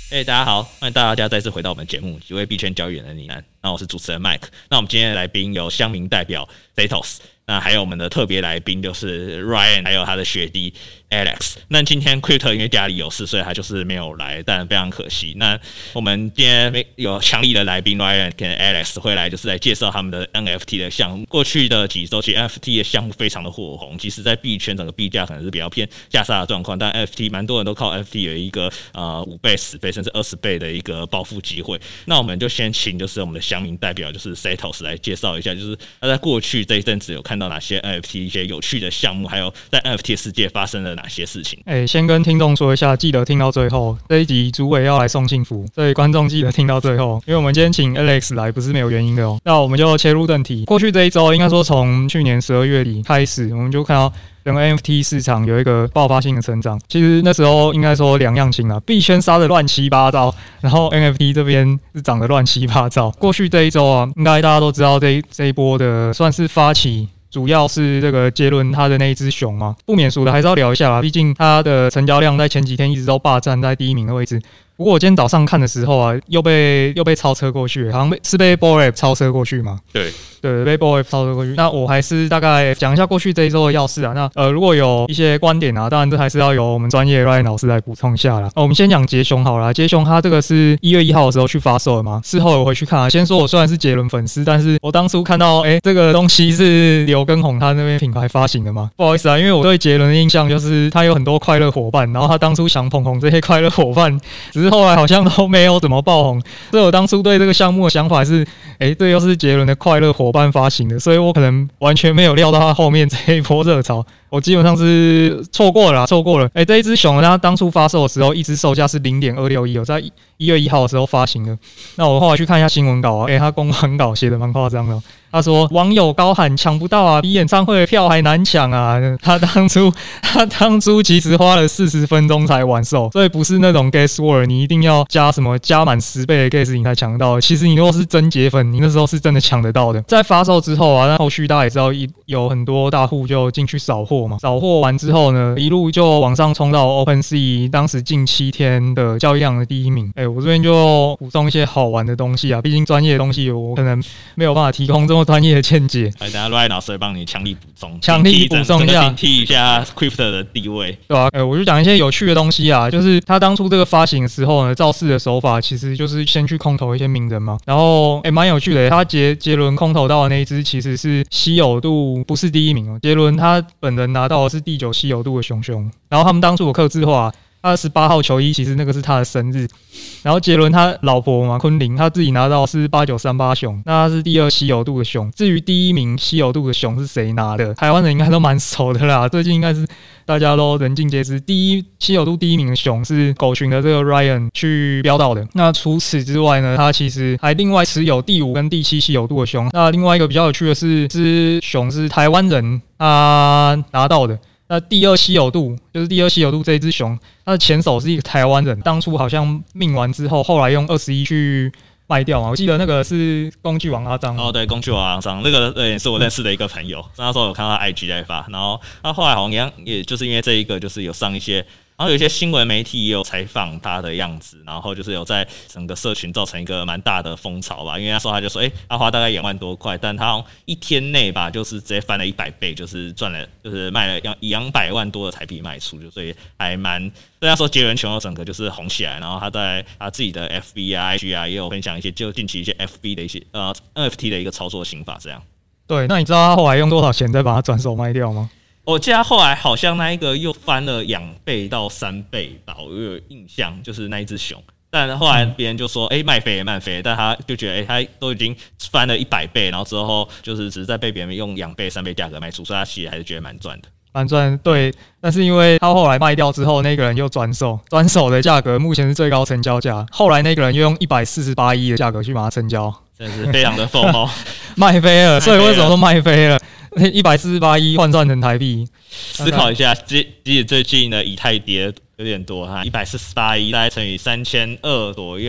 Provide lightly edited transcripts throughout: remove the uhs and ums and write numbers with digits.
大家好，欢迎大家再次回到我们节目，几位币圈交易员的呢喃。那我是主持人 Mike。那我们今天的来宾有乡民代表 Zetos， 那还有我们的特别来宾就是 Ryan， 还有他的学弟 Alex。那今天 Crypto 因为家里有事，所以他就是没有来，但非常可惜。那我们今天有强力的来宾 Ryan 跟 Alex 会来，就是来介绍他们的 NFT 的项目。过去的几周，其实 NFT 的项目非常的火红，即使在币圈整个币价可能是比较偏下杀的状况，但 NFT 蛮多人都靠 NFT 有一个5倍、10倍甚至20倍的一个暴富机会。那我们就先请就是我们的乡民代表就是 Zetos 来介绍一下，就是他在过去这一阵子有看到哪些 NFT 一些有趣的项目，还有在 NFT 世界发生了哪些事情。 先跟听众说一下，记得听到最后，这一集主委要来送幸福，所以观众记得听到最后，因为我们今天请 Alex 来不是没有原因的哦。那我们就切入正题，过去这一周应该说从去年12月底开始，我们就看到整个 NFT 市场有一个爆发性的成长。其实那时候应该说两样情啦，币圈杀得乱七八糟，然后 NFT 这边是涨得乱七八糟。过去这一周啊，应该大家都知道这一波的算是发起，主要是这个杰伦他的那一只熊嘛，不免俗的还是要聊一下啦，毕竟他的成交量在前几天一直都霸占在第一名的位置。不过我今天早上看的时候啊，又被超车过去，好像是被 Bored 超车过去嘛？对，被 Bored 超车过去。那我还是大概讲一下过去这一周的要事啊。那如果有一些观点啊，当然这还是要由我们专业 Ryan 老师来补充一下啦。我们先讲杰熊好了，杰熊他这个是1月1号的时候去发售的嘛。事后我回去看啊，先说我虽然是杰伦粉丝，但是我当初看到这个东西是刘畊宏他那边品牌发行的嘛，不好意思啊，因为我对杰伦的印象就是他有很多快乐伙伴，然后他当初想捧红这些快乐伙伴，只是后来好像都没有怎么爆红，所以我当初对这个项目的想法是，这又是杰伦的快乐伙伴发行的，所以我可能完全没有料到他后面这一波热潮，我基本上是错过了。这一只熊它当初发售的时候，一只售价是 0.261， 在1月1号的时候发行的。那我后来去看一下新闻稿啊，他公关稿写的蛮夸张的。他说网友高喊抢不到啊，比演唱会的票还难抢啊！他当初其实花了40分钟才完售，所以不是那种 guess word， 你一定要加满10倍的 guess 你才抢得到。其实你如果是真铁粉，你那时候是真的抢得到的。在发售之后啊，那后续大家也知道有很多大户就进去扫货嘛，扫货完之后呢，一路就往上冲到 OpenSea 当时近7天的交易量的第一名。我这边就补充一些好玩的东西啊，毕竟专业的东西我可能没有办法提供这么专业的见解。 等下 Ryan 老师会帮你强力补充一下，警惕一下 Crypto 的地位， 对吧？我就讲一些有趣的东西啊，就是他当初这个发行的时候呢，造势的手法其实就是先去空投一些名人嘛，然后蛮有趣的，他杰伦空投到的那一只其实是稀有度不是第一名哦，杰伦他本人拿到的是第9稀有度的熊，然后他们当初有客制化。他18号球衣其实那个是他的生日，然后杰伦他老婆嘛昆凌他自己拿到是8938熊，那他是第2稀有度的熊。至于第1名稀有度的熊是谁拿的，台湾人应该都蛮熟的啦，最近应该是大家都人尽皆知。稀有度第1名的熊是狗群的这个 Ryan 去标到的。那除此之外呢，他其实还另外持有第5跟第7稀有度的熊。那另外一个比较有趣的是，这熊是台湾人他拿到的。那第2稀有度就是第2稀有度这一只熊，它的前手是一个台湾人，当初好像命完之后，后来用21去卖掉嘛。我记得那个是工具王阿张。 对，工具王阿张，那个也是我认识的一个朋友。那时候有看到他 IG 在发，然后他后来好像也就是因为这一个，就是有上一些。然后有一些新闻媒体也有采访他的样子，然后就是有在整个社群造成一个蛮大的风潮吧。因为那时候他就说，他花大概2万多块，但他好像1天内吧，就是直接翻了100倍，就是赚了，就是卖了以200万多的台币卖出，所以还蛮。所以那时候杰伦熊整个就是红起来，然后他在他自己的 FB 啊、IG 啊也有分享一些，就近期一些 FB 的一些NFT 的一个操作心法这样。 对，那你知道他后来用多少钱再把它转手卖掉吗？ 我记得他后来好像那一个又翻了2倍到3倍吧，我有印象，就是那一只熊。但后来别人就说，卖飞也慢飞，但他就觉得，他都已经翻了100倍，然后之后就是只是在被别人用2倍、3倍价格卖出，所以他其实还是觉得蛮赚的。 蛮赚，对，但是因为他后来卖掉之后，那个人又转手的价格目前是最高成交价，后来那个人又用148亿的价格去把它成交， 真的是非常的疯哦， 卖飞了。所以为什么说卖飞了？148亿换算成台币， 思考一下，即使最近的以太跌有点多哈，148亿大概乘以3200左右，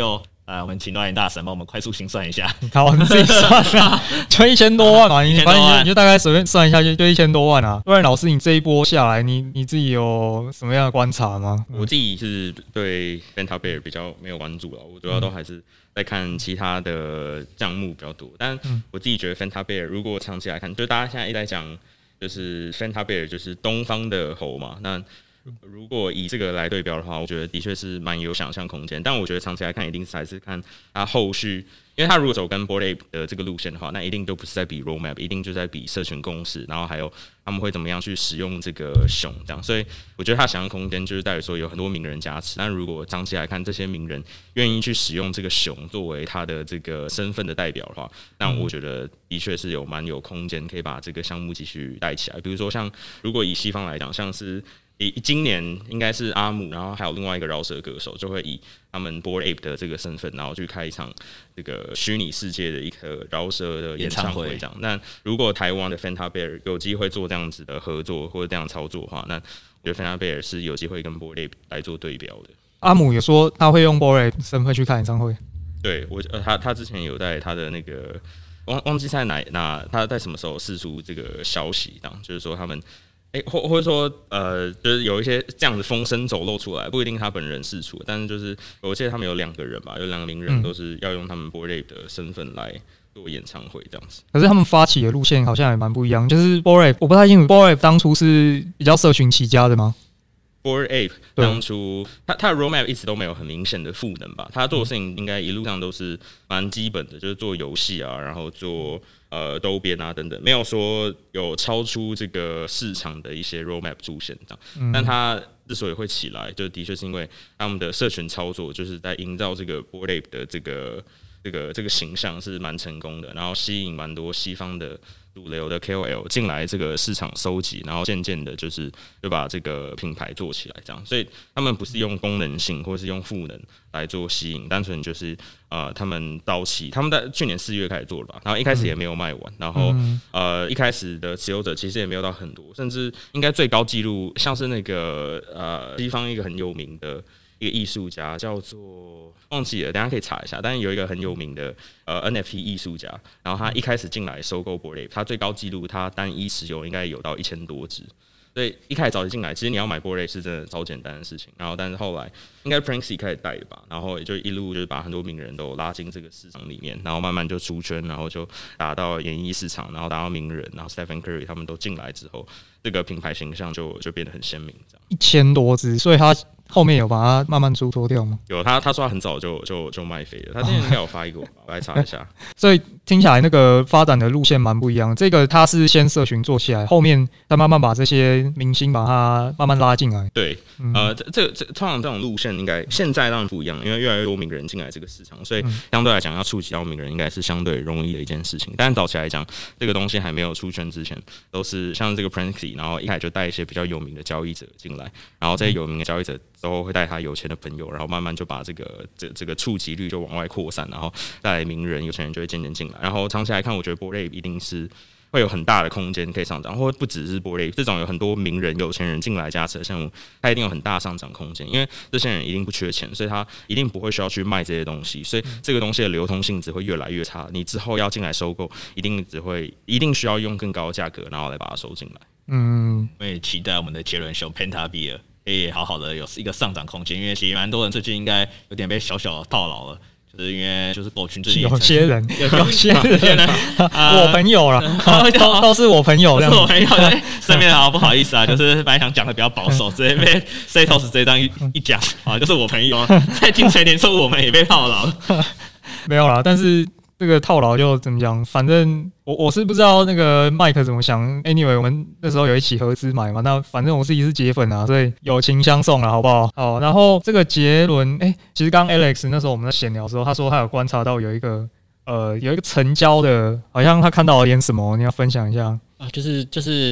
我们请Ryan大神帮我们快速心算一下。 好，你自己算啊，就1000多万嘛，你就大概随便算一下，就1000多万啊。Ryan老师，你这一波下来，你自己有什么样的观察吗？ 我自己是对 Fanta Bear 比较没有关注了，我主要都还是在看其他的项目比较多。但我自己觉得 Fanta Bear 如果长期来看，就大家现在一直在讲，就是 Fanta Bear 就是东方的猴嘛，那如果以这个来对标的话，我觉得的确是蛮有想象空间。但我觉得长期来看，一定是还是看它后续，因为它如果走跟 Bored Ape 的这个路线的话，那一定都不是在比 roadmap， 一定就在比社群共识，然后还有他们会怎么样去使用这个熊这样。所以我觉得它想象空间就是代表说有很多名人加持。但如果长期来看，这些名人愿意去使用这个熊作为他的这个身份的代表的话，那我觉得的确是蛮有空间可以把这个项目继续带起来。比如说像如果以西方来讲，像是今年应该是阿姆，然后还有另外一个饶舌歌手，就会以他们 Bored Ape 的这个身份，然后去开一场这个虚拟世界的一个饶舌的演唱会这样。那如果台湾的 Fanta Bear 有机会做这样子的合作或者这样操作的话，那我觉得 Fanta Bear 是有机会跟 Bored Ape 来做对标的。 阿姆也说他会用 Bored Ape 身份去开演唱会。对， 他之前有在他的那个忘记在哪他在什么时候释出这个消息，这样就是说他们。或者说，就是有一些这样子风声走漏出来，不一定他本人释出，但是就是我记得他们有2个人吧，有2个名人都是要用他们 Bored Ape 的身份来做演唱会这样子。 可是他们发起的路线好像也蛮不一样，就是 Bored Ape 我不太清楚 Bored Ape 当初是比较社群起家的吗？ Bored Ape 当初他的 roadmap 一直都没有很明显的赋能吧，他做的事情应该一路上都是蛮基本的，就是做游戏啊，然后做周边啊等等，没有说有超出这个市场的一些 roadmap 出现这样。但他之所以会起来，就的确是因为他们的社群操作就是在营造这个 Bored Ape 的这个形象是蛮成功的，然后吸引蛮多西方的主流的 KOL 进来这个市场收集，然后渐渐的就把这个品牌做起来这样。所以他们不是用功能性或是用赋能来做吸引，单纯就是他们早期他们在去年4月开始做了吧，然后一开始也没有卖完，然后一开始的持有者其实也没有到很多，甚至应该最高纪录像是那个西方一个很有名的一个艺术家叫做忘记了，等一下可以查一下。但是有一个很有名的NFT 艺术家，然后他一开始进来收购 Bored Ape， 他最高纪录他单一持有应该有到1000多只。所以一开始早期进来，其实你要买 Bored Ape 是真的超简单的事情。然后但是后来应该 Pranksy 开始带的吧，然后也就一路就是把很多名人都拉进这个市场里面，然后慢慢就出圈，然后就打到演艺市场，然后打到名人，然后 Stephen Curry 他们都进来之后，这个品牌形象就变得很鲜明。这样 1000多只，所以他后面有把它慢慢出脱掉吗？ 有，他说他很早就卖飞了，他之前应该有发一个，我来查一下。 所以听起来那个发展的路线蛮不一样。这个他是先社群做起来，后面再慢慢把这些明星把它慢慢拉进来。 对，通常这种路线应该现在当然不一样，因为越来越多名人进来这个市场，所以相对来讲要触及到名人应该是相对容易的一件事情。但是早期来讲，这个东西还没有出圈之前，都是像这个 Pranksy， 然后一开始就带一些比较有名的交易者进来，然后这些有名的交易者之后会带他有钱的朋友，然后慢慢就把这个触及率就往外扩散，然后带来名人、有钱人就会渐渐进来。然后长期来看，我觉得 Bored Ape 一定是会有很大的空间可以上涨，或不只是 Bored Ape 这种有很多名人、有钱人进来加持的项目，它一定有很大的上涨空间，因为这些人一定不缺钱，所以他一定不会需要去卖这些东西，所以这个东西的流通性只会越来越差。你之后要进来收购，一定需要用更高的价格，然后来把它收进来。 我也期待我们的杰伦熊 Fanta Bear 可以好好的有一个上涨空间，因为其实蛮多人最近应该有点被小小的套牢了。就是因为就是狗群最近有些人，我朋友啦，都是我朋友， 是我朋友。身边好不好意思啊，就是本来想讲的比较保守，直接被 Setos 这张一讲啊，就是我朋友在听谁连说我们也被套牢了， 没有啦，但是。这个套牢就怎么讲？反正我是不知道那个 Mike 怎么想。Anyway， 我们那时候有一起合资买嘛，那反正我自己是铁粉啊，所以友情相送啦，好不好？好，然后这个杰伦，其实刚 Alex 那时候我们在闲聊的时候，他说他有观察到有一个成交的，好像他看到了点什么，你要分享一下啊？就是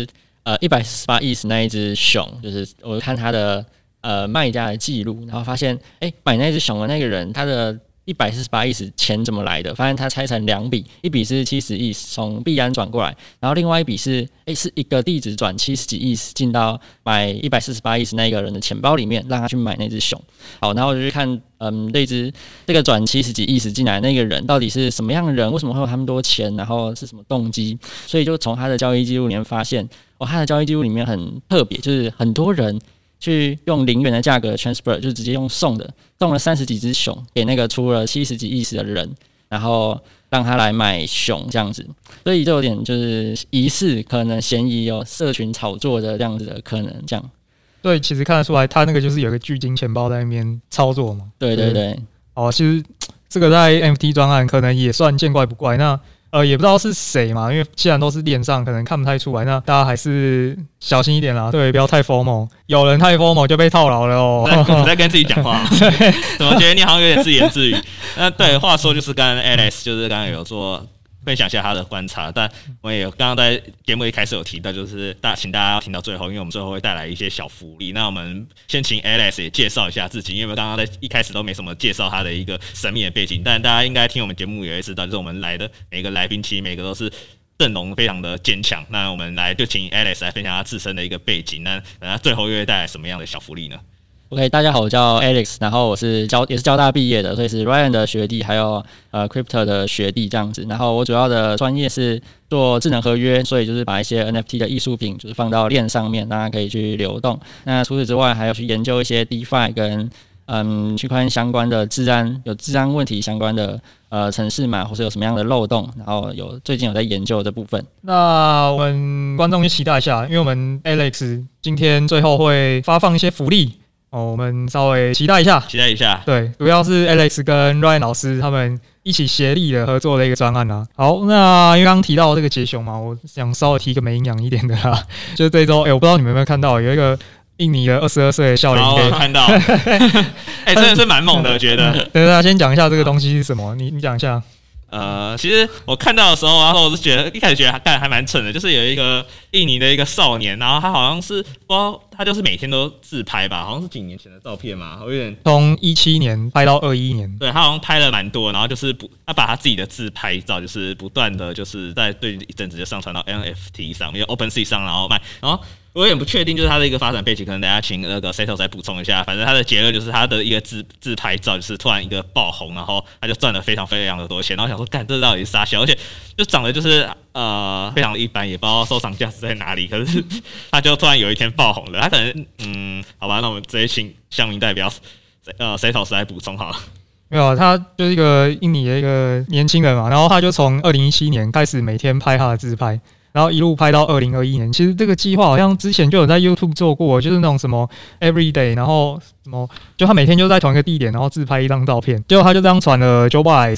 148亿那一只熊，就是我看他的卖家的记录，然后发现买那只熊的那个人，他的 148亿钱怎么来的，发现他拆成2笔，一笔是70亿从币安转过来，然后另外一笔是一个地址转70几亿进到买148亿那个人的钱包里面，让他去买那只熊。好，然后我就去看这个转70几亿进来那个人到底是什么样的人，为什么会有那么多钱，然后是什么动机，所以就从他的交易记录里面发现，他的交易记录里面很特别，就是很多人去用0元的价格 transfer， 就直接用送了30几只熊给那个出了70几亿的人，然后让他来买熊这样子，所以就有点就是疑似可能嫌疑有社群炒作的这样子的可能这样。 对，其实看得出来，他那个就是有个巨金钱包在那边操作嘛。 对对对。 其实这个在 NFT 专案可能也算见怪不怪。那也不知道是谁嘛，因为既然都是链上，可能看不太出来。那大家还是小心一点啦，对，不要太 FOMO。有人太 FOMO 就被套牢了哦。 你在跟自己讲话，怎么觉得你好像有点自言自语？那对，话说就是跟 Alex 就是刚刚有做分享一下他的观察，但我也刚刚在节目一开始有提到，就是请大家要听到最后，因为我们最后会带来一些小福利。那我们先请 Alex 也介绍一下自己，因为我们刚刚在一开始都没什么介绍他的一个神秘的背景，但大家应该听我们节目也会知道，就是我们来的每个来宾其实每个都是阵容非常的坚强。那我们就请 Alex 来分享他自身的一个背景，那他最后又会带来什么样的小福利呢 ？OK， 大家好，我叫 Alex， 然后我也是交大毕业的，所以是 Ryan 的学弟，还有Crypto 的学弟这样子。然后我主要的专业是做智能合约，所以就是把一些 NFT 的艺术品就是放到链上面，让它可以去流动。那除此之外，还有去研究一些 DeFi 跟区块链相关的治安问题相关的程式码，或是有什么样的漏洞，然后最近有在研究这部分。 那我们观众就期待一下，因为我们 Alex 今天最后会发放一些福利。我们稍微期待一下，对，主要是 Alex 跟 Ryan 老师他们一起协力的合作的一个专案啦。好，那因为刚刚提到这个解熊嘛，我想稍微提个没营养一点的啦，就是这周，我不知道你们有没有看到有一个印尼的22岁的少年， 我看到，真的是蛮猛的，我觉得。 等大家先讲一下这个东西是什么，你讲一下。 其实我看到的时候，然后我是一开始觉得他还蛮蠢的，就是有一个印尼的一个少年，然后他好像是不知道他就是每天都自拍吧，好像是几年前的照片嘛，我有点从17年拍到21年， 对他好像拍了蛮多，然后就是他把他自己的自拍照就是不断的就是在对一阵子就上传到 NFT 上，因为 OpenSea 上然后卖，然后我有点不确定，就是他的一个发展背景，可能大家请那个 Setos 来补充一下。反正他的结论就是他的一个自拍照，就是突然一个爆红，然后他就赚了非常非常的多钱。然后想说，干这到底是啥小？而且就长得就是非常的一般，也不知道收藏价值在哪里。可是他就突然有一天爆红了，他可能好吧，那我们直接请乡民代表Setos 来补充好了。 没有，他就是一个印尼的一个年轻人嘛，然后他就从2017年开始每天拍他的自拍。然后一路拍到2021年，其实这个计划好像之前就有在 YouTube 做过，就是那种什么 Everyday， 然后什么，就他每天就在同一个地点，然后自拍一张照片，结果他就这样传了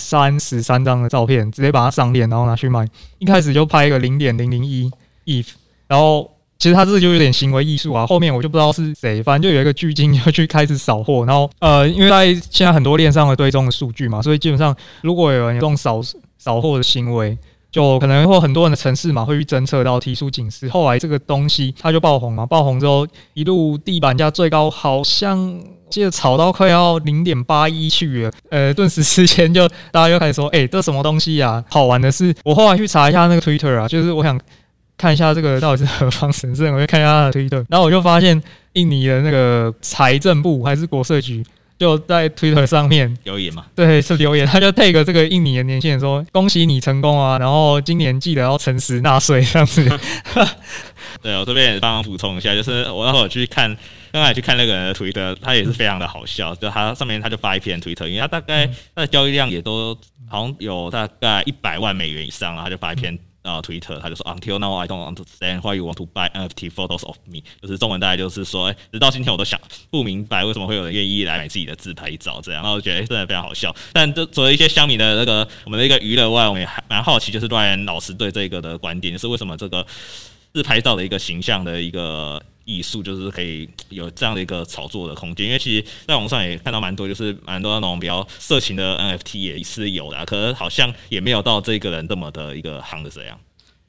933张的照片，直接把它上链，然后拿去卖。一开始就拍一个0.001 ETH， 然后其实他这个就有点行为艺术啊。后面我就不知道是谁，反正就有一个巨鲸就去开始扫货，然后因为在现在很多链上的追踪的数据嘛，所以基本上如果有人有这种扫货的行为，就可能会很多人的程式嘛会去侦测到提出警示，后来这个东西它就爆红嘛，爆红之后一路地板价最高好像记得炒到快要 0.81 去了，顿时之间就大家就开始说，这什么东西啊？好玩的是，我后来去查一下那个 Twitter 啊，就是我想看一下这个到底是何方神圣，我就看一下他的 Twitter， 然后我就发现印尼的那个财政部还是国税局。就在 Twitter 上面留言嘛， 对，是留言，他就 tag 这个印尼的年轻人说：“恭喜你成功啊，然后今年记得要诚实纳税这样子。” 对，我这边也帮忙补充一下，就是我那会儿去看，刚才去看那个人的 Twitter， 他也是非常的好笑，就他上面他就发一篇 Twitter， 因为他大概他的交易量也都好像有大概$100万以上，然后他就发一篇。Twitter 他就说 Until now I don't understand why you want to buy NFT photos of me， 就是中文大概就是说，直到今天我都想不明白为什么会有人愿意来买自己的自拍照这样，然后我觉得真的非常好笑。但这除了一些乡民的那个我们的一个娱乐外，我们也还蛮好奇，就是 Ryan 老师对这个的观点，就是为什么这个自拍照的一个形象的一个艺术，就是可以有这样的一个炒作的空间。因为其实在网上也看到蛮多，就是蛮多那种比较色情的 NFT 也是有的，可是好像也没有到这个人这么的一个夯的这样。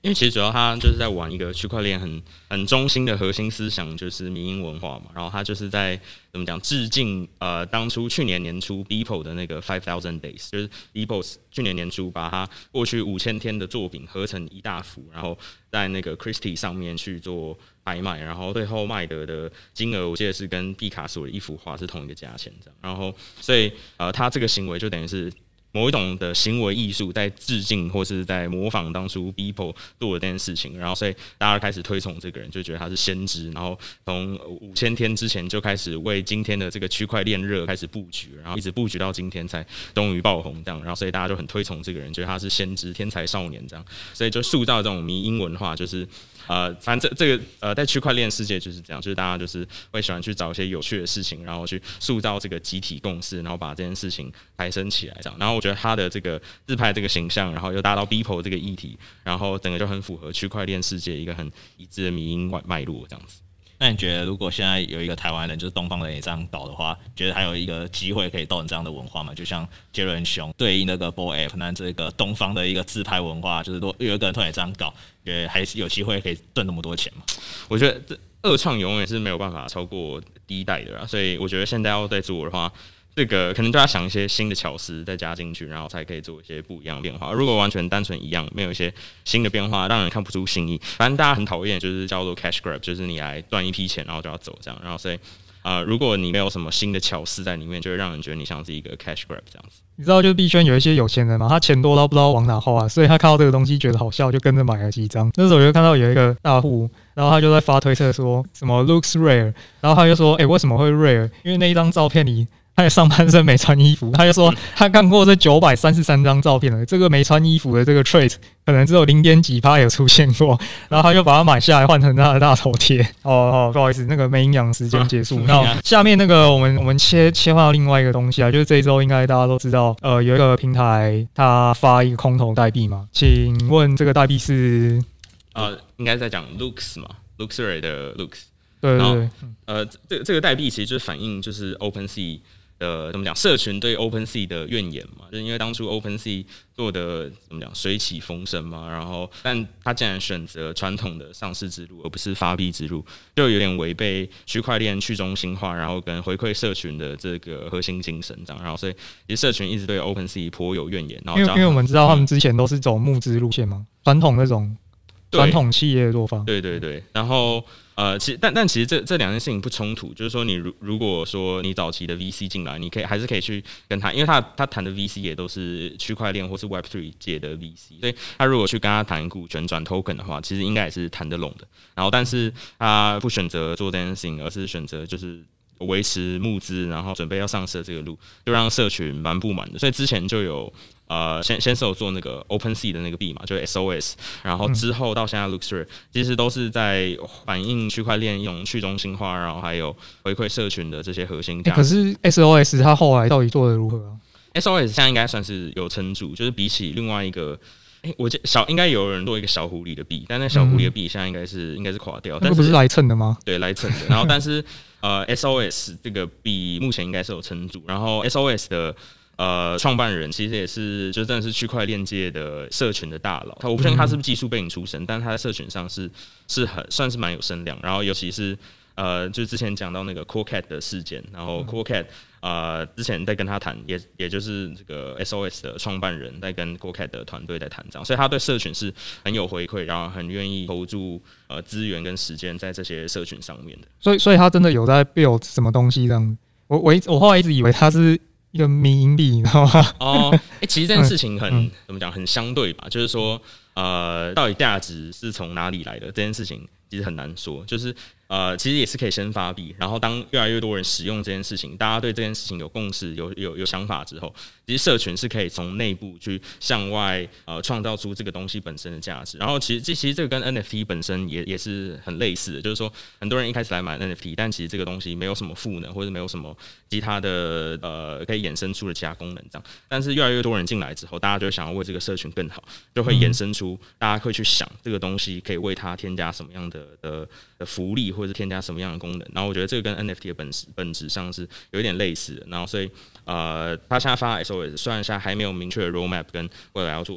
因为其实主要他就是在玩一个区块链很中心的核心思想，就是迷因文化嘛。然后他就是在怎么讲致敬当初去年年初 Beeple 的那个 5000 Days， 就是 Beeple 去年年初把他过去5000天的作品合成一大幅，然后在那个 Christie 上面去做拍卖，然后最后卖得的金额我记得是跟毕卡索的一幅画是同一个价钱这样。然后所以他这个行为就等于是某一种的行为艺术在致敬或是在模仿当初 Beeple 做的这件事情，然后所以大家开始推崇这个人，就觉得他是先知，然后从5000天之前就开始为今天的这个区块链热开始布局，然后一直布局到今天才终于爆红这样，然后所以大家就很推崇这个人，觉得他是先知天才少年这样，所以就塑造这种迷因文化，就是反正这个在区块链世界就是这样，就是大家就是会喜欢去找一些有趣的事情，然后去塑造这个集体共识，然后把这件事情抬升起来这样。然后我觉得他的这个自拍这个形象，然后又达到 Beeple 这个议题，然后整个就很符合区块链世界一个很一致的迷因脉络这样子。 那你觉得，如果现在有一个台湾人，就是东方人也这样搞的话，觉得还有一个机会可以造成这样的文化吗？就像杰伦熊对应那个 Bored Ape， 那这个东方的一个自拍文化，就是说有一个人突然这样搞，觉得还是有机会可以赚这么多钱吗？ 我觉得这二创永远是没有办法超过第一代的啦，所以我觉得现在要再做的话，这个可能就要想一些新的巧思再加进去，然后才可以做一些不一样的变化。如果完全单纯一样，没有一些新的变化，让人看不出新意。反正大家很讨厌就是叫做 cash grab， 就是你来赚一批钱，然后就要走这样。然后所以如果你没有什么新的巧思在里面，就会让人觉得你像是一个 cash grab 这样子。 你知道，就是币圈有一些有钱人嘛，他钱多到不知道往哪花，所以他看到这个东西觉得好笑，就跟着买了几张。那时候我就看到有一个大户，然后他就在发推特说什么 looks rare， 然后他就说，为什么会 rare？ 因为那一张照片里他的上半身没穿衣服，他就说他看过这933张照片了，这个没穿衣服的这个 trait 可能只有0.几%有出现过，然后他就把它买下来换成他的大头贴。不好意思，那个没营养时间结束。那下面那个我们切换到另外一个东西啊，就是这一周应该大家都知道，有一个平台它发一个空投代币嘛，请问这个代币是应该在讲 Lux 嘛 ，Luxury 的 Lux。 对对对， 这个代币其实就是反映就是 OpenSea。怎么讲？社群对 OpenSea 的怨言嘛，就是因为当初 OpenSea 做的怎么讲水起风生嘛，然后但他竟然选择传统的上市之路，而不是发币之路，就有点违背区块链去中心化，然后跟回馈社群的这个核心精神这样。然后所以其实社群一直对 OpenSea 颇有怨言。然后因为我们知道他们之前都是走募资路线嘛，传统那种传统企业的做法。 对对对，然后。但其实这两件事情不冲突，就是说你如果说你早期的 VC 进来，你还是可以去跟他，因为他谈的 VC 也都是区块链或是 Web3 界的 VC， 所以他如果去跟他谈股权转 token 的话，其实应该也是谈得拢的。然后但是他不选择做这件事情，而是选择就是维持募资，然后准备要上市的这个路，就让社群蛮不满的。所以之前就有先是有做那个 OpenSea 的那个币嘛，就是 SOS， 然后之后到现在 Luxury， 其实都是在反映区块链一种去中心化，然后还有回馈社群的这些核心价值。 可是 SOS 它后来到底做得如何啊 ？SOS 现在应该算是有撑住，就是比起另外一个。我应该有人做一个小狐狸的币，但那小狐狸的币现在应该是垮掉。 那个不是来蹭的吗？ 对，来蹭的。然后但是SOS 这个币目前应该是有撑住。然后 SOS 的创办人其实也是就真的是区块链界的社群的大佬。我不确定他是不是技术背景出身，但是他在社群上是算是蛮有声量。然后尤其是就之前讲到那个 CoolCat 的事件，然后 CoolCat之前在跟他谈，也就是这个 SOS 的创办人在跟 CoolCat 的团队在谈这样，所以他对社群是很有回馈，然后很愿意投注资源跟时间在这些社群上面的。 所以他真的有在 build 什么东西这样。我后来一直以为他是一个迷因币，你知道吗？ 其实这件事情怎么讲，很相对吧，就是说到底价值是从哪里来的这件事情其实很难说，就是其实也是可以先发币，然后当越来越多人使用这件事情，大家对这件事情有共识、有想法之后，其实社群是可以从内部去向外创造出这个东西本身的价值。然后其实这个跟 NFT 本身也是很类似的，就是说很多人一开始来买 NFT， 但其实这个东西没有什么赋能，或者没有什么其他的可以衍生出的其他功能这样。但是越来越多人进来之后，大家就会想要为这个社群更好，就会衍生出大家会去想这个东西可以为它添加什么样的福利，或者是添加什么样的功能。然后我觉得这个跟 NFT 的本质上是有一点类似的。然后所以他现在发 SOS， 虽然现在还没有明确的 roadmap 跟未来要做什么，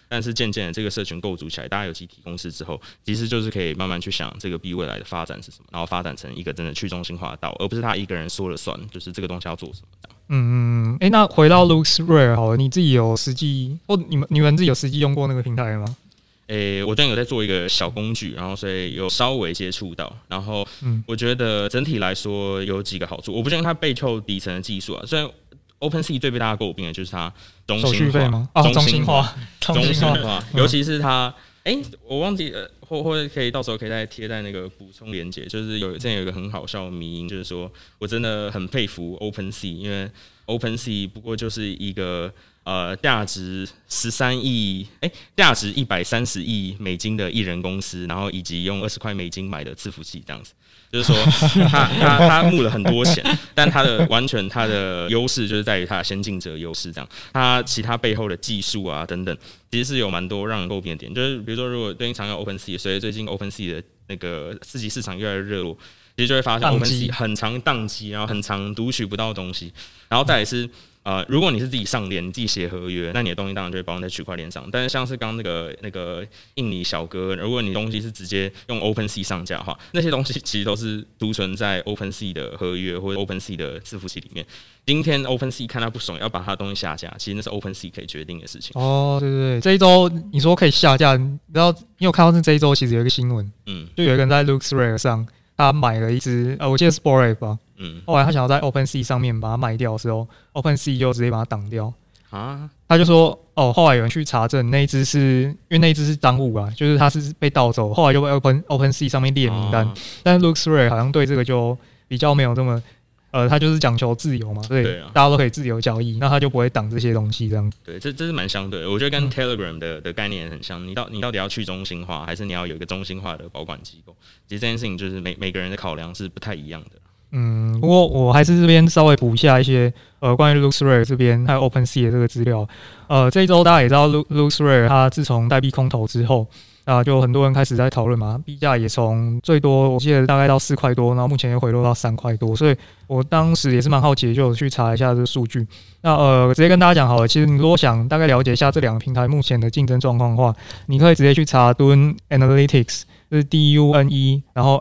但是渐渐的这个社群构筑起来，大家有集体共识之后，其实就是可以慢慢去想这个币未来的发展是什么，然后发展成一个真的去中心化的道，而不是他一个人说了算，就是这个东西要做什么这样。 那回到 LooksRare 好了，你自己有实际或你们自己有实际用过那个平台吗？ 我最近有在做一个小工具，然后所以有稍微接触到，然后我觉得整体来说有几个好处。我不确定它背后底层的技术啊，虽然 OpenSea 最被大家诟病的就是它中心化吗？ 中心化，尤其是它，我忘记或者可以到时候可以再贴在那个补充连结，就是之前有一个很好笑的迷因，就是说我真的很佩服 OpenSea， 因为 OpenSea 不过就是一个价值13亿，价值130亿美金的艺人公司，然后以及用20块美金买的伺服器这样子。就是说他募了很多钱，但他的优势就是在于他的先进者优势，这样他其他背后的技术啊等等，其实是有蛮多让人诟病的点。就是比如说，如果最近常用 OpenSea， 随着最近 OpenSea 的那个四级市场越来越热络，其实就会发现 OpenSea 很常宕机，然后很常读取不到东西，然后再来是。如果你是自己上链，你自己写合约，那你的东西当然就会包含在区块链上。但是像是刚那个印尼小哥，如果你东西是直接用 OpenSea 上架的话，那些东西其实都是储存在 OpenSea 的合约或者 OpenSea 的伺服器里面。今天 OpenSea 看他不爽，要把他的东西下架，其实那是 OpenSea 可以决定的事情。 哦，对对对，这一周你说可以下架，你知道你有看到这一周其实有一个新闻，就有一个人在 LooksRare 上，他买了一只我记得是 Spore Ape 吧。后来他想要在 OpenSea 上面把它卖掉的时候 ，OpenSea 就直接把它挡掉啊。他就说，后来有人去查证，那一只是因为那一只是赃物啊，就是它是被盗走，后来就被 OpenSea 上面列名单。但是 LooksRare 好像对这个就比较没有这么，他就是讲求自由嘛，所以大家都可以自由交易，那他就不会挡这些东西这样。 对，这是蛮相对的，我觉得跟 Telegram 的概念很像。你到底要去中心化，还是你要有一个中心化的保管机构？其实这件事情就是每个人的考量是不太一样的。 不过我还是这边稍微补一下一些关于 LooksRare 这边还有 OpenSea 的这个资料。这一周大家也知道 LooksRare 它自从代币空投之后，就很多人开始在讨论嘛，币价也从最多我记得大概到4块多，然后目前又回落到3块多，所以我当时也是蛮好奇，就有去查一下这个数据。那直接跟大家讲好了，其实你如果想大概了解一下这两个平台目前的竞争状况的话，你可以直接去查 Dune Analytics， 就是 DUNE， 然后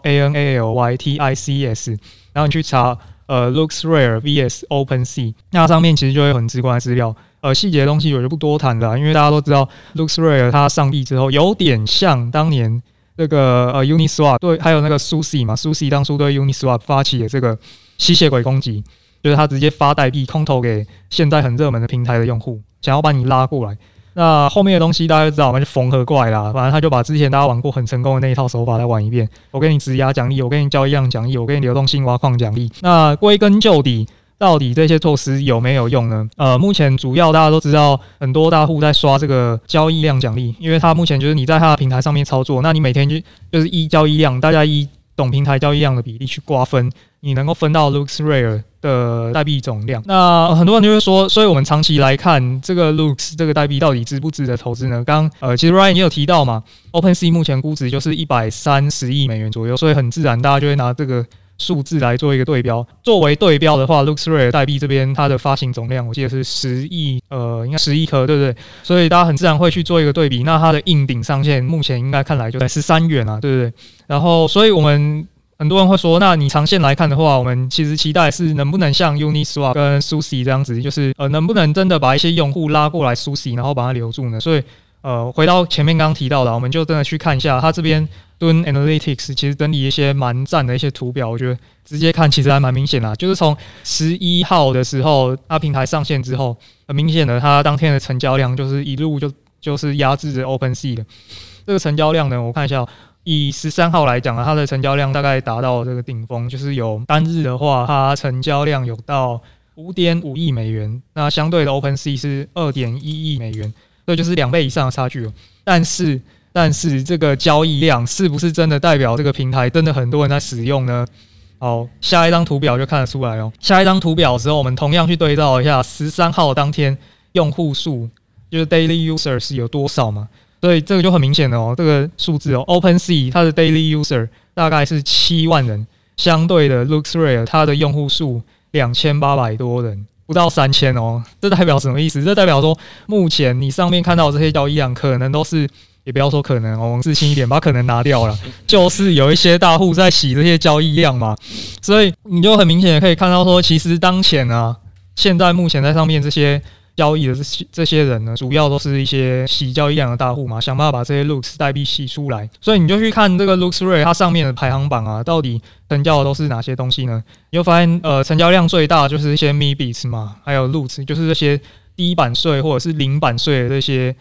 ANALYTICS， 然后你去查LooksRare vs OpenSea， 那上面其实就会有很直观的资料。细节的东西我就不多谈了，因为大家都知道 LooksRare 它上币之后有点像当年这个Uniswap 对，还有那个 Sushi 嘛 ，Sushi 当初对 Uniswap 发起的这个吸血鬼攻击，就是他直接发代币空投给现在很热门的平台的用户，想要把你拉过来。那后面的东西大家就知道嘛，就缝合怪啦，反正他就把之前大家玩过很成功的那一套手法再玩一遍。我给你质押奖励，我给你交易量奖励，我给你流动性挖矿奖励。那归根究底，到底这些措施有没有用呢？目前主要大家都知道，很多大户在刷这个交易量奖励，因为他目前就是你在他的平台上面操作，那你每天就是依交易量，大家依懂平台交易量的比例去瓜分，你能够分到 LooksRare 的代币总量。那很多人就会说，所以我们长期来看，这个 Looks 这个代币到底值不值得投资呢？其实 Ryan 也有提到嘛 ，OpenSea 目前估值就是130亿美元左右，所以很自然大家就会拿这个数字来做一个对标。作为对标的话 ，LooksRare 代币这边它的发行总量我记得是10亿，应该10亿颗，对不对？所以大家很自然会去做一个对比。那它的硬顶上限目前应该看来就在13元啊，对不对？然后，所以我们很多人会说，那你长线来看的话，我们其实期待是能不能像 Uniswap 跟 Sushi 这样子，就是能不能真的把一些用户拉过来 Sushi， 然后把它留住呢？所以回到前面刚刚提到的，我们就真的去看一下它这边 Dune Analytics 其实整理一些蛮赞的一些图表，我觉得直接看其实还蛮明显的，就是从11号的时候它平台上线之后，很明显的它当天的成交量就是一路就是压制着 OpenSea 的。这个成交量呢，我看一下以13号来讲它的成交量大概达到这个顶峰，就是有单日的话，它成交量有到 5.5 亿美元，那相对的 OpenSea 是 2.1 亿美元，这就是2倍以上的差距了。但是这个交易量是不是真的代表这个平台真的很多人在使用呢？好，下一张图表就看得出来哦。下一张图表的时候，我们同样去对照一下13号当天用户数，就是 daily user 是有多少嘛？所以这个就很明显的哦，这个数字哦 ，OpenSea 它的 daily user 大概是7万人，相对的 LooksRare 它的用户数2800多人， 不到3000哦，这代表什么意思？这代表说目前你上面看到的这些交易量可能都是。也不要说可能，我们自信一点，把可能拿掉了，就是有一些大户在洗这些交易量嘛，所以你就很明显的可以看到说，其实当前啊，现在目前在上面这些交易的这些人呢，主要都是一些洗交易量的大户嘛，想办法把这些 Lux 代币洗出来，所以你就去看这个 LuxRare 它上面的排行榜啊，到底成交的都是哪些东西呢？你就发现成交量最大的就是一些 Meebits 嘛，还有 Lux， 就是这些低版税或者是零版税的这些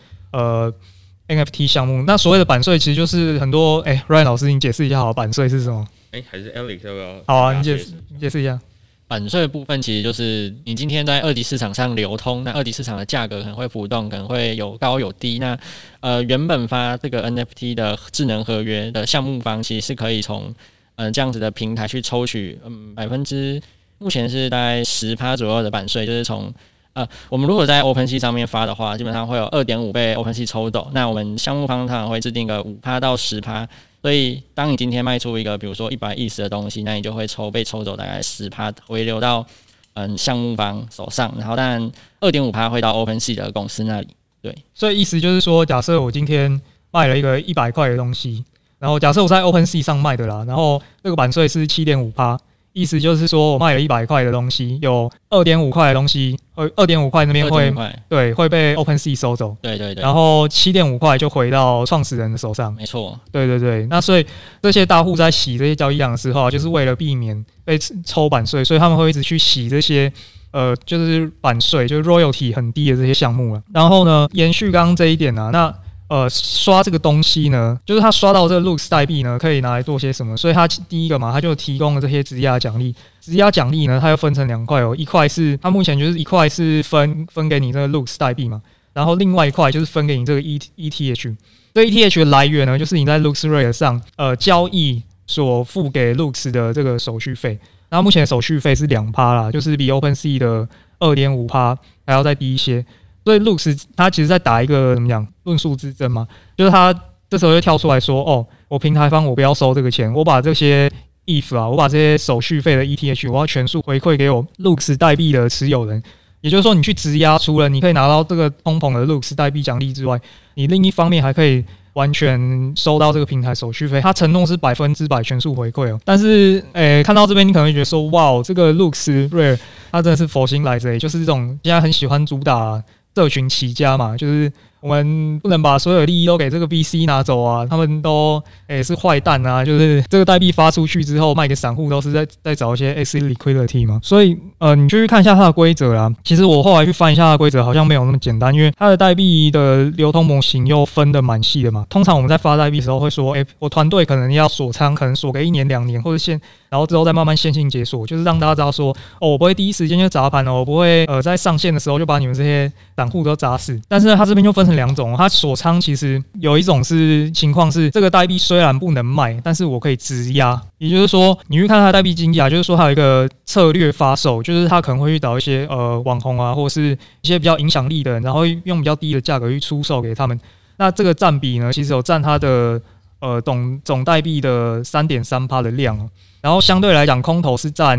NFT 项目。那所谓的版税其实就是很多Ryan 老师你解释一下好，版税是什么？ 还是 Alex 要不要？ 好啊，你解释一下。 版税的部分其实就是你今天在二级市场上流通，那二级市场的价格可能会浮动，可能会有高有低。那原本发这个 NFT 的智能合约的项目方其实是可以从这样子的平台去抽取目前是大概10%左右的版税，就是从我们如果在 OpenSea 上面发的话，基本上会有2.5倍 OpenSea 抽走。那我们项目方通常会制定个5%到10%，所以当你今天卖出一个比如说100亿的东西，那你就会被抽走大概10%，回流到项目方手上，然后当然2.5%会到 OpenSea 的公司那里。对， 所以意思就是说，假设我今天卖了一个100块的东西，然后假设我在 OpenSea 上卖的啦，然后这个版税是7.5%。意思就是说我卖了100块的东西，有2.5块的东西，2.5块那边会被 OpenSea 收走， 对， 然后7.5块就回到创始人的手上， 没错， 对，那所以这些大户在洗这些交易量的时候，就是为了避免被抽版税，所以他们会一直去洗这些就是版税，就是 royalty 很低的这些项目了。然后呢，延续刚刚这一点啊，那刷这个东西呢，就是他刷到这个 Lux 代币呢，可以拿来做些什么？所以他第一个嘛，他就提供了这些质押奖励。质押奖励呢，它又分成2块哦，一块是它目前就是一块是分给你这个 Lux 代币嘛，然后另外一块就是分给你这个 ETH。这 ETH 的来源呢，就是你在 LuxRare 上交易所付给 Lux 的这个手续费。然后目前的手续费是2%啦，就是比 OpenSea 的2.5%还要再低一些。所以 Lux 他其实在打一个怎么讲论述之争嘛，就是他这时候就跳出来说，我平台方我不要收这个钱，我把这些 ETH 啊，我把这些手续费的 ETH 我要全数回馈给我 Lux 代币的持有人。也就是说，你去质押，除了你可以拿到这个通膨的 Lux 代币奖励之外，你另一方面还可以完全收到这个平台手续费。他承诺是100%全数回馈哦。但是，看到这边你可能会觉得说，哇，这个 LuxRare 他真的是佛心来着，就是这种现在很喜欢主打社群起家嘛，就是我们不能把所有利益都给这个 VC 拿走啊，他们都是坏蛋啊，就是这个代币发出去之后卖给散户都是在找一些 exit liquidity 嘛，所以你就去看一下它的规则啦。其实我后来去翻一下它的规则，好像没有那么简单，因为它的代币的流通模型又分得蛮细的嘛。通常我们在发代币的时候会说，我团队可能要锁仓，可能锁个1年2年，或者然后之后再慢慢线性解锁，就是让大家知道说，我不会第一时间就砸盘哦，我不会在上线的时候就把你们这些散户都砸死。但是呢，它这边就分成2种，它锁仓其实有一种是情况是这个代币虽然不能卖，但是我可以质押，也就是说你去看它的代币经济啊，就是说它有一个策略发售，就是它可能会去找一些网红啊，或者是一些比较影响力的人，然后用比较低的价格去出售给他们。那这个占比呢，其实有占它的总代币的 3.3% 的量哦。然后相对来讲，空头是占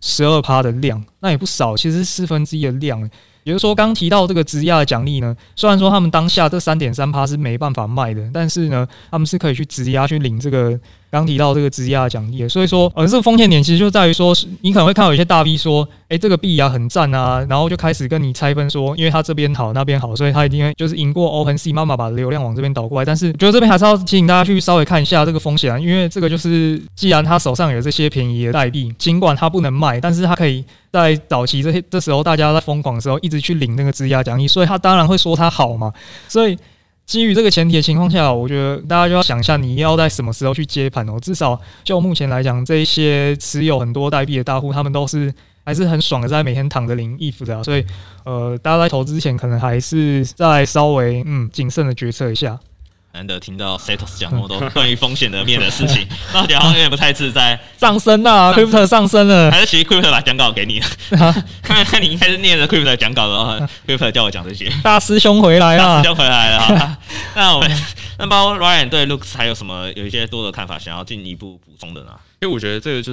12% 的量，那也不少，其实是1/4的量。也就是说，刚提到这个质押的奖励呢，虽然说他们当下这 3.3% 是没办法卖的，但是呢，他们是可以去质押去领这个刚提到这个质押的奖励的。所以说，这个风险点其实就在于说，你可能会看到有些大 V 说，这个币啊很赞啊，然后就开始跟你拆分说，因为他这边好那边好，所以他一定会就是赢过 OpenSea， 慢慢把流量往这边导过来。但是我觉得这边还是要提醒大家去稍微看一下这个风险啊，因为这个就是既然他手上有这些便宜的代币，尽管他不能卖，但是他可以在早期这时候大家在疯狂的时候一直去领那个质押奖励，所以他当然会说他好嘛。所以基于这个前提的情况下，我觉得大家就要想一下，你要在什么时候去接盘哦。至少就目前来讲，这一些持有很多代币的大户，他们都是还是很爽的，在每天躺着领 ETH 的所以大家在投资之前，可能还是再稍微谨慎的决策一下。 难得听到 Setos 讲那么多关于风险的面的事情，那我觉得好像有点不太自在。 上升啦 ，Crypto 上升了， 还是其实 Crypto 把讲稿给你了？看你应该是念着 Crypto 的讲稿的 ，Crypto 叫我讲这些。 大师兄回来了， 大师兄回来了。那包括 Ryan 对 Lux 还有一些多的看法，想要进一步补充的呢？ 因为我觉得这个就是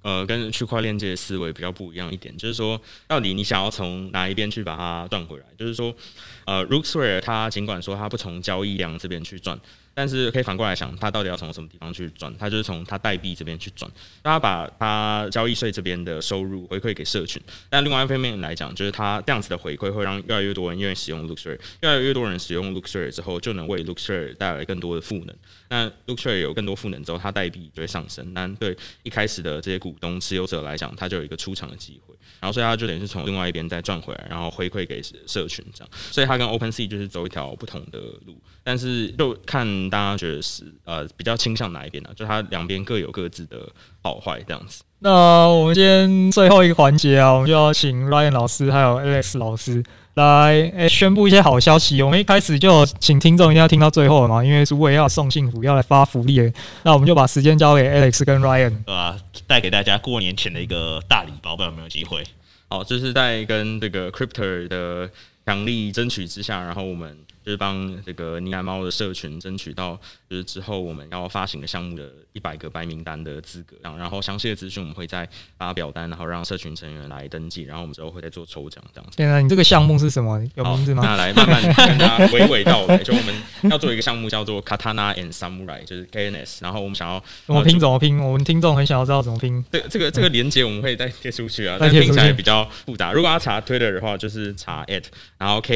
跟区块链界的思维比较不一样一点，就是说，到底你想要从哪一边去把它赚回来？就是说，Rooksware 它尽管说它不从交易量这边去赚，但是可以反过来想，它到底要从什么地方去赚？它就是从它代币这边去赚，它把它交易税这边的收入回馈给社群。但另外一方面来讲，就是它这样子的回馈会让越来越多人愿意使用 Looksware， 越来越多人使用 Looksware 之后，就能为 Looksware 带来更多的赋能。那 Looksware 有更多赋能之后，它代币就会上升。那对一开始的这些股东持有者来讲，它就有一个出场的机会。然后所以它就等于是从另外一边再赚回来，然后回馈给社群这样。所以它跟 OpenSea 就是走一条不同的路，但是就看大家觉得是比较倾向哪一边呢？就它两边各有各自的好坏这样子。 那我们今天最后一个环节啊，我们就要请 Ryan 老师还有 Alex 老师来宣布一些好消息。我们一开始就请听众一定要听到最后了嘛，因为主委要送幸福，要来发福利了。那我们就把时间交给 Alex 跟 Ryan， 对吧？带给大家过年前的一个大礼包，不知道有没有机会？ 好，就是在跟这个 Crypto 的强力争取之下，然后我们就是帮这个呢喃猫的社群争取到，就是之后我们要发行的项目的100个白名单的资格，然后详细的资讯我们会再发表单，然后让社群成员来登记，然后我们之后会再做抽奖这样子。 现在你这个项目是什么？有名字吗？ 那来慢慢跟大家娓娓道来，就我们要做一个项目叫做 Katana and Samurai， 就是 KNS， 然后我们想要怎么拼？我们听众很想要知道怎么拼。 这个连结我们会再贴出去啊，但听起来比较复杂。如果要查 Twitter 的话，就是查 @ 然后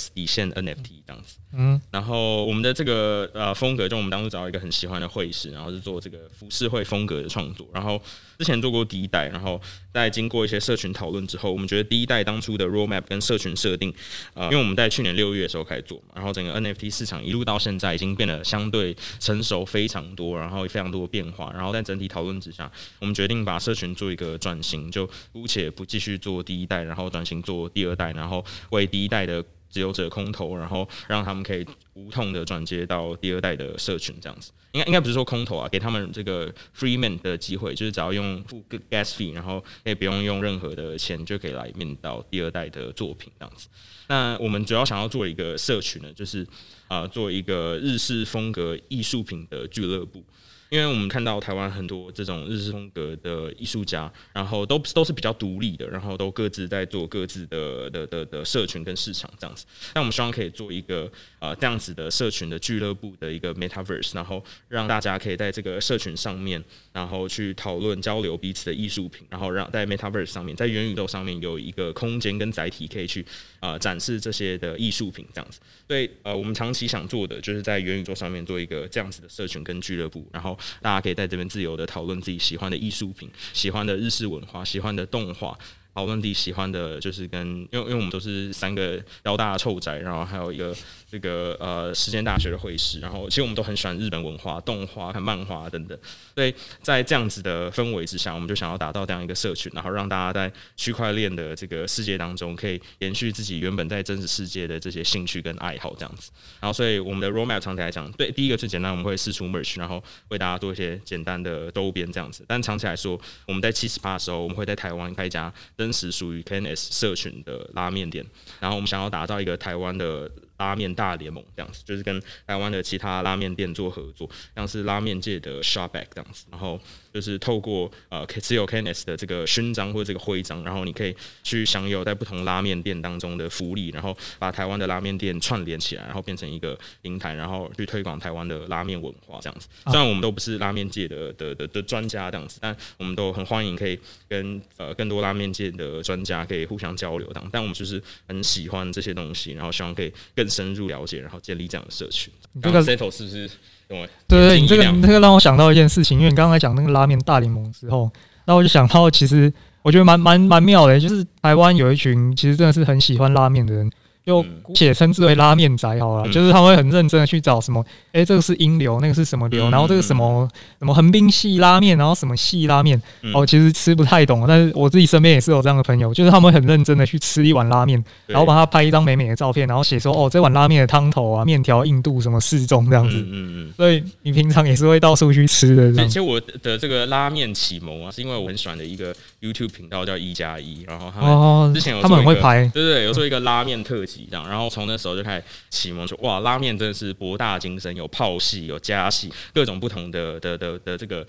KNS_NFT 这样子。然后我们的这个风格，就我们当初找到一个很喜欢的绘师，然后是做这个浮世绘风格的创作。然后之前做过第一代，然后在经过一些社群讨论之后，我们觉得第一代当初的 roadmap 跟社群设定，因为我们在去年6月的时候开始做嘛，然后整个 NFT 市场一路到现在已经变得相对成熟非常多，然后非常多的变化。然后在整体讨论之下，我们决定把社群做一个转型，就姑且不继续做第一代，然后转型做第二代，然后为第一代的持有者空投，然后让他们可以无痛的转接到第二代的社群，这样子。应该不是说空投啊，给他们这个 free mint 的机会，就是只要用付 gas fee， 然后可以不用用任何的钱就可以来mint到第二代的作品这样子。那我们主要想要做一个社群呢，就是做一个日式风格艺术品的俱乐部。因为我们看到台湾很多这种日式风格的艺术家，然后都是比较独立的，然后都各自在做各自的社群跟市场这样子。但我们希望可以做一个这样子的社群的俱乐部的一个 metaverse， 然后让大家可以在这个社群上面，然后去讨论交流彼此的艺术品，然后让在 metaverse 上面，在元宇宙上面有一个空间跟载体可以去展示这些的艺术品这样子。所以我们长期想做的就是在元宇宙上面做一个这样子的社群跟俱乐部，然后大家可以在这边自由的讨论自己喜欢的艺术品、喜欢的日式文化、喜欢的动画，讨论自己喜欢的，就是因为我们都是3个交大的臭宅，然后还有一个这个实践大学的会师，然后其实我们都很喜欢日本文化、动画、看漫画等等。所以在这样子的氛围之下，我们就想要打造这样一个社群，然后让大家在区块链的这个世界当中，可以延续自己原本在真实世界的这些兴趣跟爱好这样子。然后，所以我们的 roadmap 长期来讲，对第一个最简单，我们会释出 merch， 然后为大家做一些简单的周边这样子。但长期来说，我们在70%的时候，我们会在台湾开一家真实属于 KNS 社群的拉面店，然后我们想要打造一个台湾的拉面大联盟这样子，就是跟台湾的其他拉面店做合作，像是拉面界的 Shopback 这样子，然后就是透过持有 KNS 的这个勋章或者这个徽章，然后你可以去享有在不同拉面店当中的福利，然后把台湾的拉面店串联起来，然后变成一个平台，然后去推广台湾的拉面文化这样子。虽然我们都不是拉面界的专家这样子，但我们都很欢迎可以跟更多拉面界的专家可以互相交流这样。但我们就是很喜欢这些东西，然后希望可以更深入了解，然后建立这样的社群。 这个 Settle 是不是？ 对，你这个让我想到一件事情，因为你刚才讲那个拉面大联盟的时候，那我就想到，其实我觉得蛮妙的，就是台湾有一群其实真的是很喜欢拉面的人，就姑且称之为拉面宅好了，就是他们会很认真的去找什么，这个是英流，那个是什么流，然后这个什么横滨系拉面，然后什么系拉面，其实吃不太懂，但是我自己身边也是有这样的朋友，就是他们很认真的去吃一碗拉面，然后把它拍一张美美的照片，然后写说这碗拉面的汤头啊、面条硬度什么适中这样子，所以你平常也是会到处去吃的。 其实我的这个拉面启蒙啊，是因为我很喜欢的一个 YouTube 频道叫1+1，然后他们之前有他们很会拍， 对，有做一个拉面特辑这样，然后从那时候就开始启蒙，说哇，拉面真的是博大精深，有泡系、有加系，各种不同的这个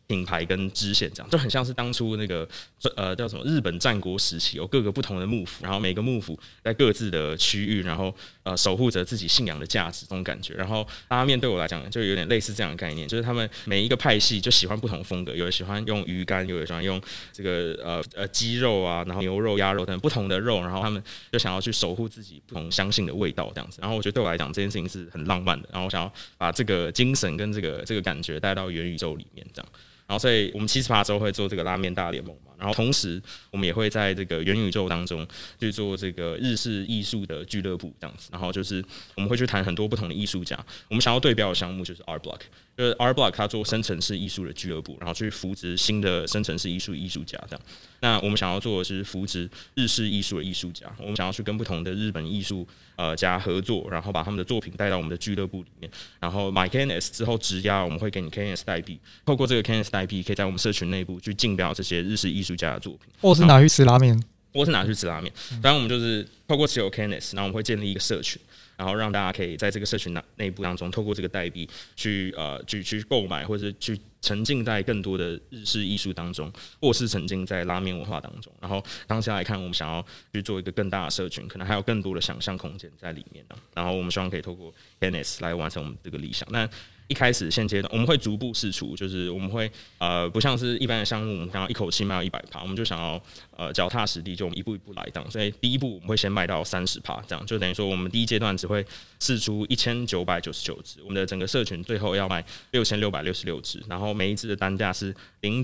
品牌跟支线，这样就很像是当初那个叫什么日本战国时期有各个不同的幕府，然后每个幕府在各自的区域，然后守护着自己信仰的价值这种感觉。然后拉面对我来讲就有点类似这样的概念，就是他们每一个派系就喜欢不同风格，有人喜欢用鱼干，有人喜欢用这个鸡肉啊，然后牛肉、鸭肉等不同的肉，然后他们就想要去守护自己不同相信的味道这样子。然后我觉得对我来讲这件事情是很浪漫的，然后我想要把这个精神跟这个感觉带到元宇宙里面这样。然后所以我们70%周会做这个拉面大联盟嘛，然后同时我们也会在这个元宇宙当中去做这个日式艺术的俱乐部这样子。然后就是我们会去谈很多不同的艺术家，我们想要对标的项目就是 Art Block， 就是 Art Block 它做生成式艺术的俱乐部，然后去扶植新的生成式艺术家这样。那我们想要做的是扶植日式艺术的艺术家，我们想要去跟不同的日本艺术家合作，然后把他们的作品带到我们的俱乐部里面，然后买 KNS 之后质押，我们会给你 KNS 代币，透过这个 KNS 代币可以在我们社群内部去竞标这些日式艺术家的作品， 或是拿去吃拉面，当然我们就是透过持有 KNS， 然后我们会建立一个社群，然后让大家可以在这个社群内部当中，透过这个代币去购买，或者去沉浸在更多的日式艺术当中，或是沉浸在拉面文化当中。然后当下来看，我们想要去做一个更大的社群，可能还有更多的想象空间在里面。然后我们希望可以透过 KNS 来完成我们这个理想。那一开始现阶段我们会逐步释出，就是我们会不像是一般的项目，我们想要一口气卖到100%，我们就想要脚踏实地，就我们一步一步来这样。所以第一步我们会先卖到30%，这样就等于说我们第一阶段只会释出1999只，我们的整个社群最后要卖6666只，然后每一只的单价是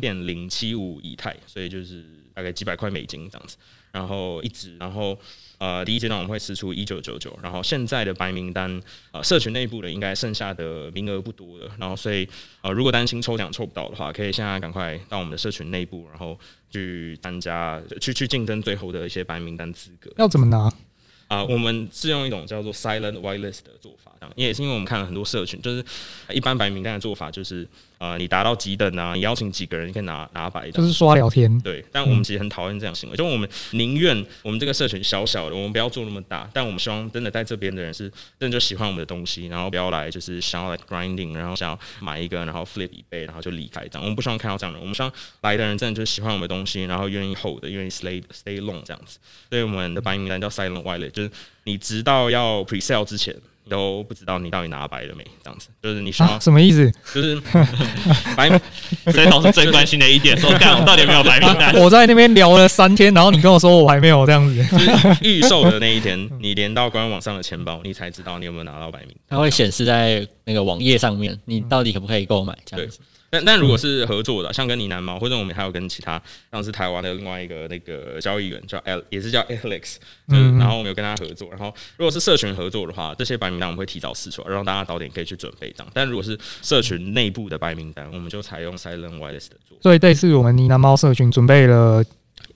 0.075以太，所以就是大概几百块美金这样子，然后一只，然后第一阶段我们会释出1999，然后现在的白名单社群内部的应该剩下的名额不多了，然后所以如果担心抽奖抽不到的话，可以现在赶快到我们的社群内部，然后去参加去竞争最后的一些白名单资格。 要怎么拿？ 我们是用一种叫做 silent whitelist 的做法，也是因为我们看了很多社群，就是一般白名单的做法就是你达到几等啊，你邀请几个人，你可以拿白， 就是刷聊天。 对，但我们其实很讨厌这样行为，就我们宁愿我们这个社群小小的，我们不要做那么大，但我们希望真的在这边的人是真的就喜欢我们的东西，然后不要来就是想要来 grinding， 然后想要买一个，然后 flip 一倍，然后就离开这样。我们不希望看到这样的人，我们希望来的人真的就是喜欢我们的东西，然后愿意 hold， 愿意 stay long 这样子。所以我们的白名单叫 silent whitelist， 就是你直到要 pre-sale 之前，你都不知道你到底拿白了没，这样子，就是你需要、 什么意思？ 就是白， 这都是最关心的一点，说干我到底有没有白名单？ 我在那边聊了3天，然后你跟我说我还没有这样子。 就是预售的那一天，你连到官网上的钱包，你才知道你有没有拿到白名单。 它会显示在那个网页上面，你到底可不可以购买这样子。 但如果是合作的，像跟呢喃猫，或者我们还有跟其他，像是台湾的另外一个那个交易员也是叫 Alex， 然后我们有跟他合作。然后如果是社群合作的话，这些白名单我们会提早释出来，让大家早点可以去准备这样。但如果是社群内部的白名单，我们就采用 silent whitelist 的做法。 所以这次我们呢喃猫社群准备了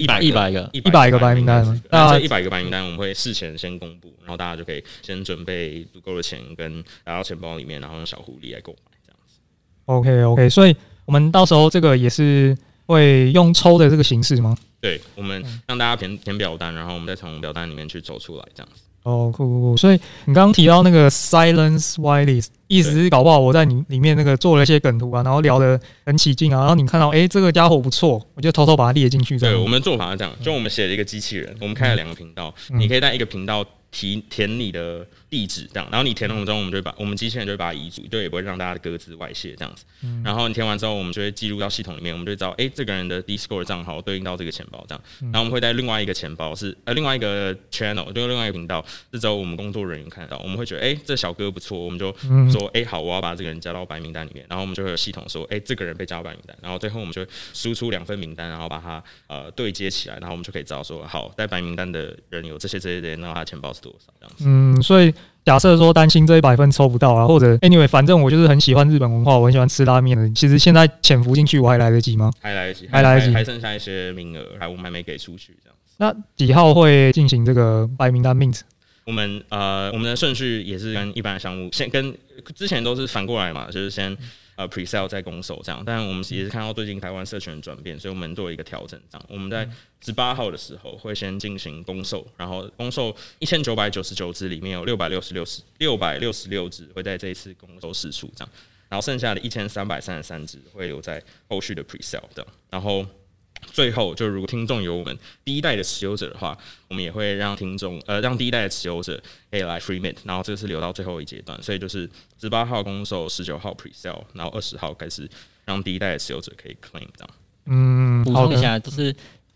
100 个白名单， 那这100个白名单我们会事前先公布，然后大家就可以先准备足够的钱跟拿到钱包里面，然后用小狐狸来购买。 OK， 所以我们到时候这个也是会用抽的这个形式吗？ 对，我们让大家填表单，然后我们再从表单里面去抽出来，这样子。 酷。所以你刚刚提到那个 silence whitelist， 意思是搞不好我在你里面那个做了一些梗图啊，然后聊得很起劲啊，然后你看到这个家伙不错，我就偷偷把它列进去。 对，我们的做法是这样，就我们写了一个机器人，我们开了2个频道，你可以在一个频道填你的地址这样，然后你填完之后，我们机器人就会把它移除，就也不会让大家的歌词外泄这样子。然后你填完之后，我们就会记录到系统里面，我们就会知道，这个人的 Discord 账号对应到这个钱包这样。然后我们会在另外一个钱包是另外一个 channel， 就另外一个频道是只有我们工作人员看得到。我们会觉得，这小哥不错，我们就说，好，我要把这个人加到白名单里面。然后我们就会有系统说，这个人被加到白名单。然后最后我们就会输出2份名单，然后把它对接起来，然后我们就可以知道说，好，在白名单的人有这些，然后他的钱包是多少这样子。 所以假设说担心这100分抽不到啊，或者 anyway， 反正我就是很喜欢日本文化，我很喜欢吃拉面的。其实现在潜伏进去，我还来得及吗？ 还来得及，还剩下一些名额，我们还没给出去这样子。 那几号会进行这个白名单 mint？ 我们的顺序也是跟一般的项目，跟之前都是反过来嘛，就是先pre-sale 再公售这样。但我们也是看到最近台湾社群的转变，所以我们做一个调整这样。我们在18号的时候会先进行公售，然后公售1999只里面有666只会在这一次公售释出这样。 然后剩下的1333只会留在后续的 pre-sale 这样，然后。最后，就如果听众有我们第一代的持有者的话，我们也会让让第一代的持有者可以来 free mint， 然后这个是留到最后一阶段，所以就是18号公售，19号 pre-sale， 然后20号开始让第一代的持有者可以 claim 这样。 补充一下，就是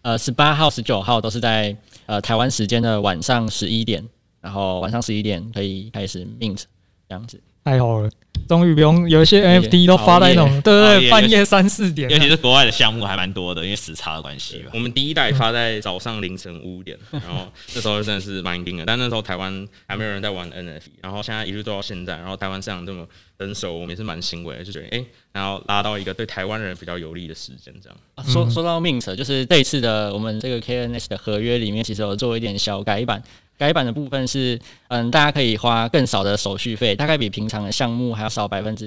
18号、19号都是在台湾时间的晚上11点，然后晚上11点可以开始 mint 这样子。 太好了，终于不用有一些 NFT 都发在那种对半夜3、4点， 尤其是国外的项目还蛮多的，因为时差的关系吧。 我们第一代发在早上凌晨5点，然后那时候真的是蛮硬的，但那时候台湾还没有人在玩 NFT， 然后现在一路做到现在，然后台湾市场这么成熟，我们也是蛮欣慰的，就觉得然后拉到一个对台湾人比较有利的时间这样。 说到 mint， 就是这一次的我们这个 KNS 的合约里面，其实有做一点小改版。改版的部分是，大家可以花更少的手续费，大概比平常的项目还要少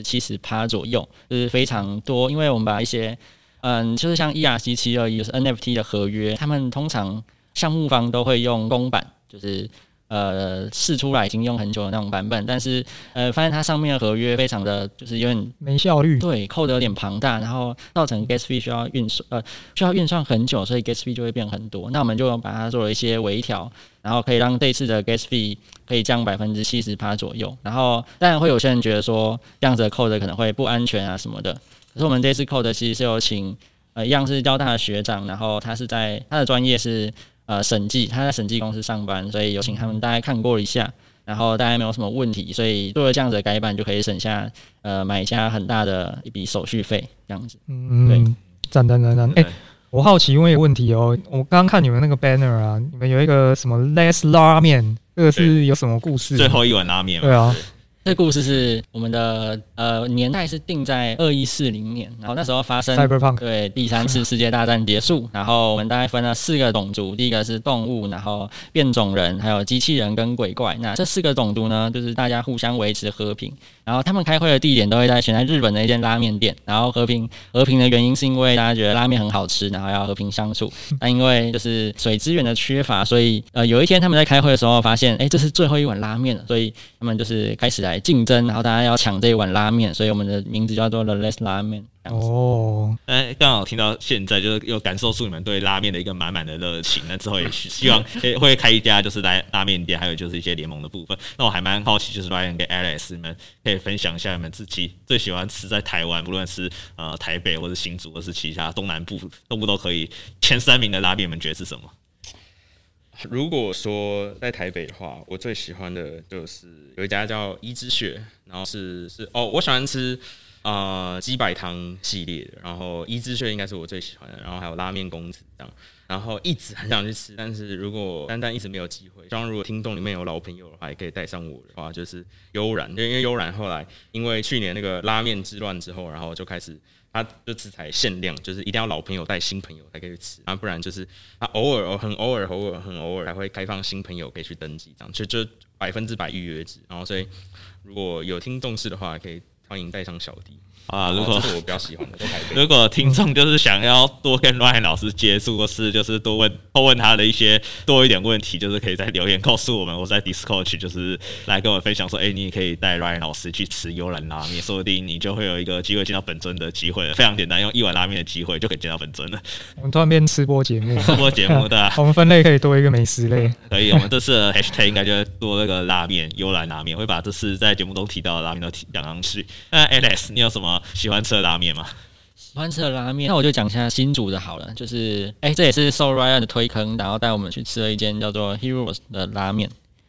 70%左右，就是非常多。因为我们把一些，就是像 ERC721 就是 NFT 的合约，他们通常项目方都会用公版，就是试出来已经用很久的那种版本，但是发现它上面的合约非常的就是有点没效率， 对，扣得有点庞大，然后造成 gas fee 需要运算很久，所以 gas fee 就会变很多。那我们就把它做了一些微调，然后可以让这次的 gas fee 可以降70%左右。然后当然会有些人觉得说这样子的扣的可能会不安全啊什么的，可是我们这次扣的其实是有请一样是交大的学长，然后他的专业是审计，他在审计公司上班，所以有请他们大概看过一下，然后大概没有什么问题，所以做了这样子的改版就可以省下买家很大的一笔手续费，这样子。对， 赞。我好奇问一个问题哦，我刚刚看你们那个 banner 啊，你们有一个什么 less 拉面，这个是有什么故事？ 最后一碗拉面嘛。 对啊。 这故事是我们的年代是定在2140年，然后那时候发生 Cyberpunk 对第3次世界大战结束，然后我们大概分了4个种族，第一个是动物，然后变种人，还有机器人跟鬼怪。那这4个种族呢，就是大家互相维持和平，然后他们开会的地点都会选在日本的一间拉面店，然后和平的原因是因为大家觉得拉面很好吃，然后要和平相处。但因为就是水资源的缺乏，所以有一天他们在开会的时候发现，这是最后一碗拉面了，所以他们就是开始来竞争，然后大家要抢这一碗拉面，所以我们的名字叫做 The Less 拉面。 哦， 刚好听到现在，就是有感受出你们对拉面的一个满满的热情。那之后也希望会开一家就是拉面店，还有就是一些联盟的部分。那我还蛮好奇，就是 Ryan 跟 Alex 你们可以分享一下你们自己最喜欢吃在台湾，不论是台北或是新竹或是其他东南部都可以前3名的拉面，你们觉得是什么？ 如果说在台北的话，我最喜欢的就是有一家叫一之穴，然后我喜欢吃鸡白汤系列的，然后一之穴应该是我最喜欢的，然后还有拉面公子这样，然后一直很想去吃，但是如果单一直没有机会，希望如果听众里面有老朋友的话，也可以带上我的话，就是悠然，因为悠然后来因为去年那个拉面之乱之后，然后就开始。他这次才限量，就是一定要老朋友带新朋友才可以吃，不然就是他很偶尔才会开放新朋友可以去登记，这样就100%预约制。然后所以如果有听众事的话，可以欢迎带上小弟。如果这是我比较喜欢的， 如果听众就是想要多跟 Ryan 老师接触，或是就是多问他的多一点问题，就是可以在留言告诉我们，我在 Discord 去就是来跟我分享说，你也可以带 Ryan 老师去吃悠然拉面，说不定你就会有一个机会见到本尊的机会了。非常简单，用1碗拉面的机会就可以见到本尊了。 我们突然变吃播节目， 对啊。 我们分类可以多一个美食类， 可以。我们这次的 hashtag 应该就会多那个拉面，悠然拉面，会把这次在节目中提到的拉面都讲上去。那 Alex， 你有什么喜欢吃的拉面吗？ 喜欢吃的拉面，那我就讲一下新竹的好了。就是这也是受 Ryan 的推坑，然后带我们去吃了一间叫做 Heroes 的拉面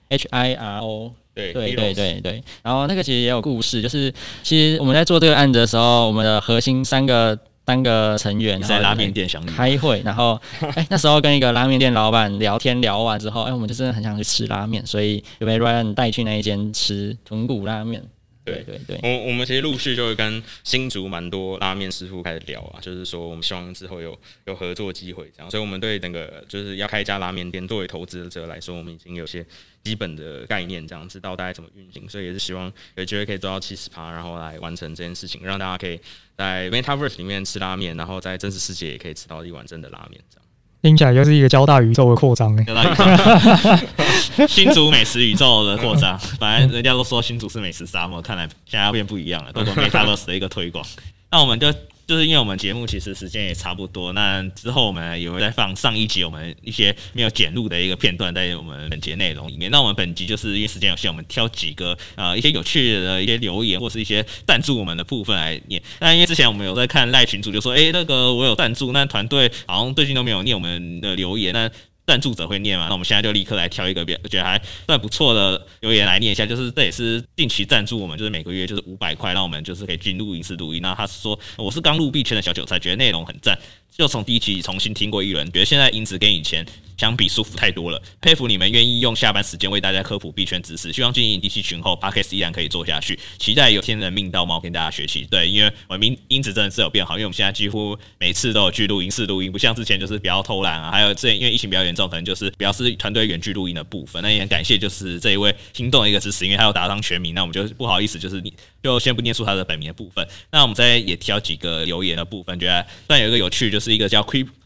，HIRO。对。然后那个其实也有故事，就是其实我们在做这个案子的时候，我们的核心3个成员在拉面店相遇开会，然后那时候跟一个拉面店老板聊完之后，我们就真的很想去吃拉面，所以就被 Ryan 带去那一间吃豚骨拉面。对， 我们其实陆续就会跟新竹蛮多拉面师傅开始聊啊，就是说我们希望之后有合作机会这样，所以我们对整个就是要开一家拉面店，作为投资者来说，我们已经有些基本的概念，这样知道大概怎么运行，所以也是希望有机会可以做到70%，然后来完成这件事情，让大家可以在 Metaverse 里面吃拉面，然后在真实世界也可以吃到一碗真的拉面这样。 听起来就是一个交大宇宙的扩张交大宇宙新竹美食宇宙的扩张，反正人家都说新竹是美食沙漠，看来现在要变不一样了，都做 Metaverse 的一个推广。那我们就是因为我们节目其实时间也差不多，那之后我们也会再放上一集我们一些没有剪录的一个片段在我们本节内容里面。那我们本集就是因为时间有限，我们挑几个一些有趣的一些留言或是一些赞助我们的部分来念。那因为之前我们有在看赖群组就说，那个我有赞助，那团队好像最近都没有念我们的留言，那赞助者会念嘛？那我们现在就立刻来挑一个觉得还算不错的留言来念一下，就是这也是定期赞助我们，就是每个月就是500块，让我们就是可以进录音室录音。那他是说我是刚入币圈的小韭菜，觉得内容很赞，就从第一期重新听过一轮，觉得现在音质跟以前相比舒服太多了，佩服你们愿意用下班时间为大家科普币圈知识，希望经营第7群后 Podcast 依然可以做下去，期待有天人命到猫跟大家学习。对，因为我们音质真的是有变好，因为我们现在几乎每次都有去录音室录音，不像之前就是不要偷懒啊，还有之前因为疫情比较严重，可能就是比较是团队远距录音的部分。那也很感谢就是这一位听众的一个支持，因为他有打上全名，那我们就不好意思就是就先不念出他的本名的部分。那我们再也挑几个留言的部分，觉得虽然有一个有趣，就是一个叫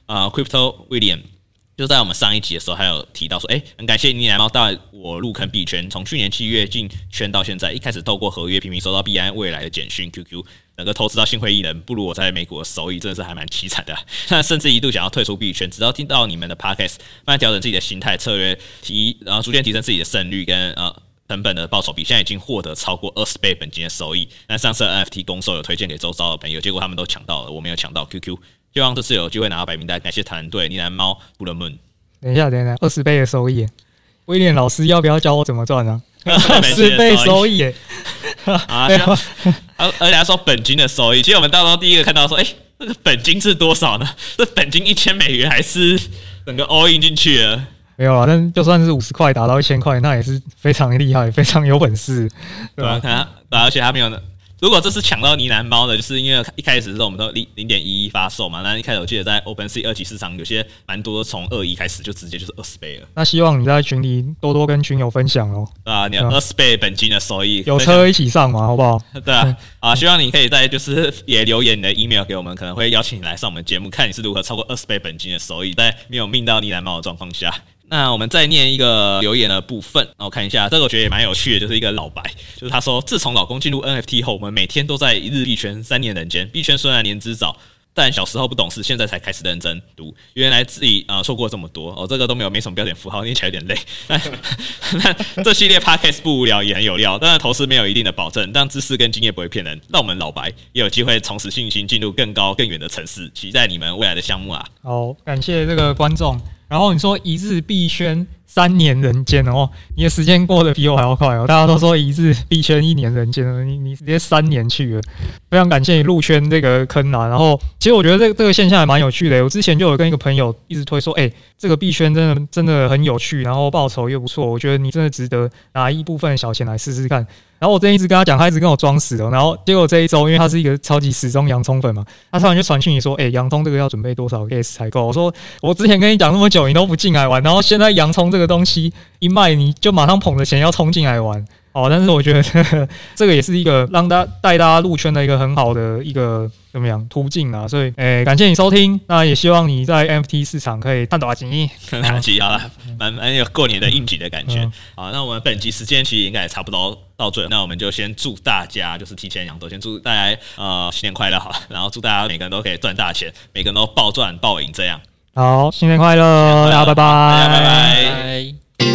Crypto William。就在我们上一集的时候，还有提到说，很感谢你来猫带我入坑币圈，从去年7月进圈到现在，一开始透过合约频频收到币安未来的简讯 QQ， 整个投资到心灰意冷，不如我在美国的收益，真的是还蛮凄惨的。那甚至一度想要退出币圈，直到听到你们的 Podcast， 慢慢调整自己的心态策略，然后逐渐提升自己的胜率跟成本的报酬比，现在已经获得超过20倍本金的收益。那上次 NFT 公售有推荐给周遭的朋友，结果他们都抢到了，我没有抢到 QQ。希望这次有机会拿到白名单，感谢团队呢喃猫布伦们。 等一下，20倍的收益，威廉老师要不要教我怎么赚啊？10倍收益耶！ 而且他说本金的收益，其实我们到时候第一个看到说，这个本金是多少呢？这本金$1000还是整个 all in 进去了？ 没有啊，但就算是50块打到1000块，那也是非常厉害，非常有本事， 对吧？而且他没有呢。如果这是抢到呢喃猫的，就是因为一开始是我们都 0.11 发售嘛，那一开始我记得在 OpenSea 2级市场有些蛮多从2.1开始就直接就是20倍了。 那希望你在群里多多跟群友分享哦。 对啊，你有20倍本金的收益， 有车一起上嘛，好不好？ 对啊，希望你可以在就是也留言你的 email 给我们，可能会邀请你来上我们节目，看你是如何超过20倍本金的收益，在没有命到呢喃猫的状况下。那我们再念一个留言的部分，我看一下，这个我觉得也蛮有趣的，就是一个老白，就是他说，自从老公进入 NFT 后，我们每天都在一日币圈，3年人间。币圈虽然年资早，但小时候不懂事，现在才开始认真读。原来自己错过这么多这个都没什么标点符号，念起来有点累。那这系列 podcast 不无聊也很有料，当然投资没有一定的保证，但知识跟经验不会骗人，让我们老白也有机会重拾信心，进入更高更远的层次，期待你们未来的项目啊！ 好，感谢这个观众。然后你说一日币圈3年人间哦，你的时间过得比我还要快哦。大家都说一日币圈1年人间了，你直接3年去了，非常感谢你入圈这个坑啊。然后其实我觉得这个现象还蛮有趣的，我之前就有跟一个朋友一直推说，这个币圈真的很有趣，然后报酬又不错，我觉得你真的值得拿一部分小钱来试试看。然后我之前一直跟他讲，他一直跟我装死的，然后结果这一周，因为他是一个超级死忠洋葱粉嘛，他突然就传讯你说，洋葱这个要准备多少 gas 才够？我说我之前跟你讲那么久，你都不进来玩，然后现在洋葱这个东西一卖，你就马上捧着钱要冲进来玩。但是我觉得这个也是一个让带大家入圈的一个很好的一个怎么样途径啊，所以感谢你收听，那也希望你在 NFT 市场可以探多几看大吉好了，蛮有过年的应景的感觉。好，那我们本集时间其实应该也差不多到最后，那我们就先祝大家就是提前养多，先祝大家新年快乐好了，然后祝大家每个人都可以赚大钱，每个人都暴赚暴赢这样。 好，新年快乐，大家拜拜， 大家拜拜。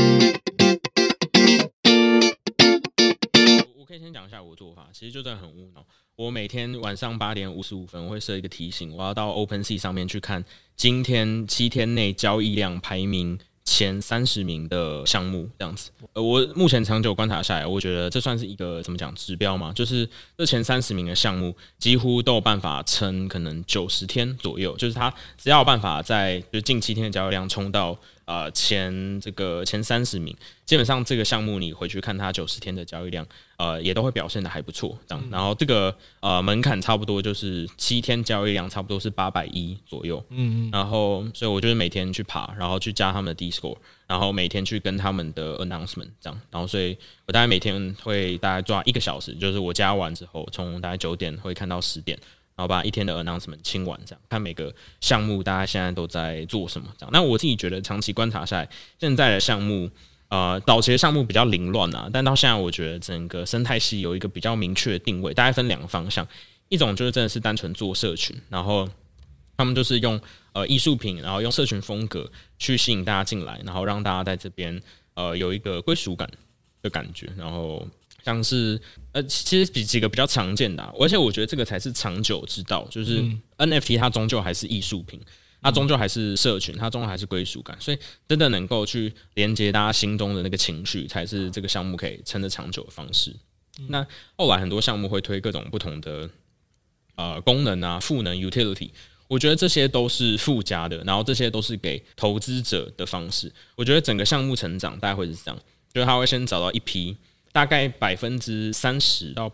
可以先讲一下我的做法，其实就真的很无脑。我每天晚上8点55分，我会设一个提醒，我要到 OpenSea 上面去看今天7天内交易量排名前30名的项目，这样子。我目前长久观察下来，我觉得这算是一个怎么讲指标嘛，就是这前30名的项目几乎都有办法撑可能90天左右，就是它只要有办法在就是近7天的交易量冲到前30名，基本上这个项目你回去看它90天的交易量，也都会表现的还不错，这样。然后这个门槛差不多就是7天交易量差不多是810左右，然后所以我就是每天去爬，然后去加他们的 Discord， 然后每天去跟他们的 announcement 这样，然后所以我大概每天会大概抓1个小时，就是我加完之后，从大概9点会看到10点。 然后把一天的 announcement 清完，这样看每个项目大家现在都在做什么这样。那我自己觉得长期观察下来，现在的项目早期的项目比较凌乱啊，但到现在我觉得整个生态系有一个比较明确的定位，大概分2个方向，一种就是真的是单纯做社群，然后他们就是用艺术品，然后用社群风格去吸引大家进来，然后让大家在这边有一个归属感的感觉，然后像是其实比几个比较常见的而且我觉得这个才是长久之道，就是 NFT 它终究还是艺术品，它终究还是社群，它终究还是归属感，所以真的能够去连接大家心中的那个情绪，才是这个项目可以撑得长久的方式。那后来很多项目会推各种不同的功能啊、赋能 utility， 我觉得这些都是附加的，然后这些都是给投资者的方式。我觉得整个项目成长大概会是这样，就是他会先找到一批大概30%到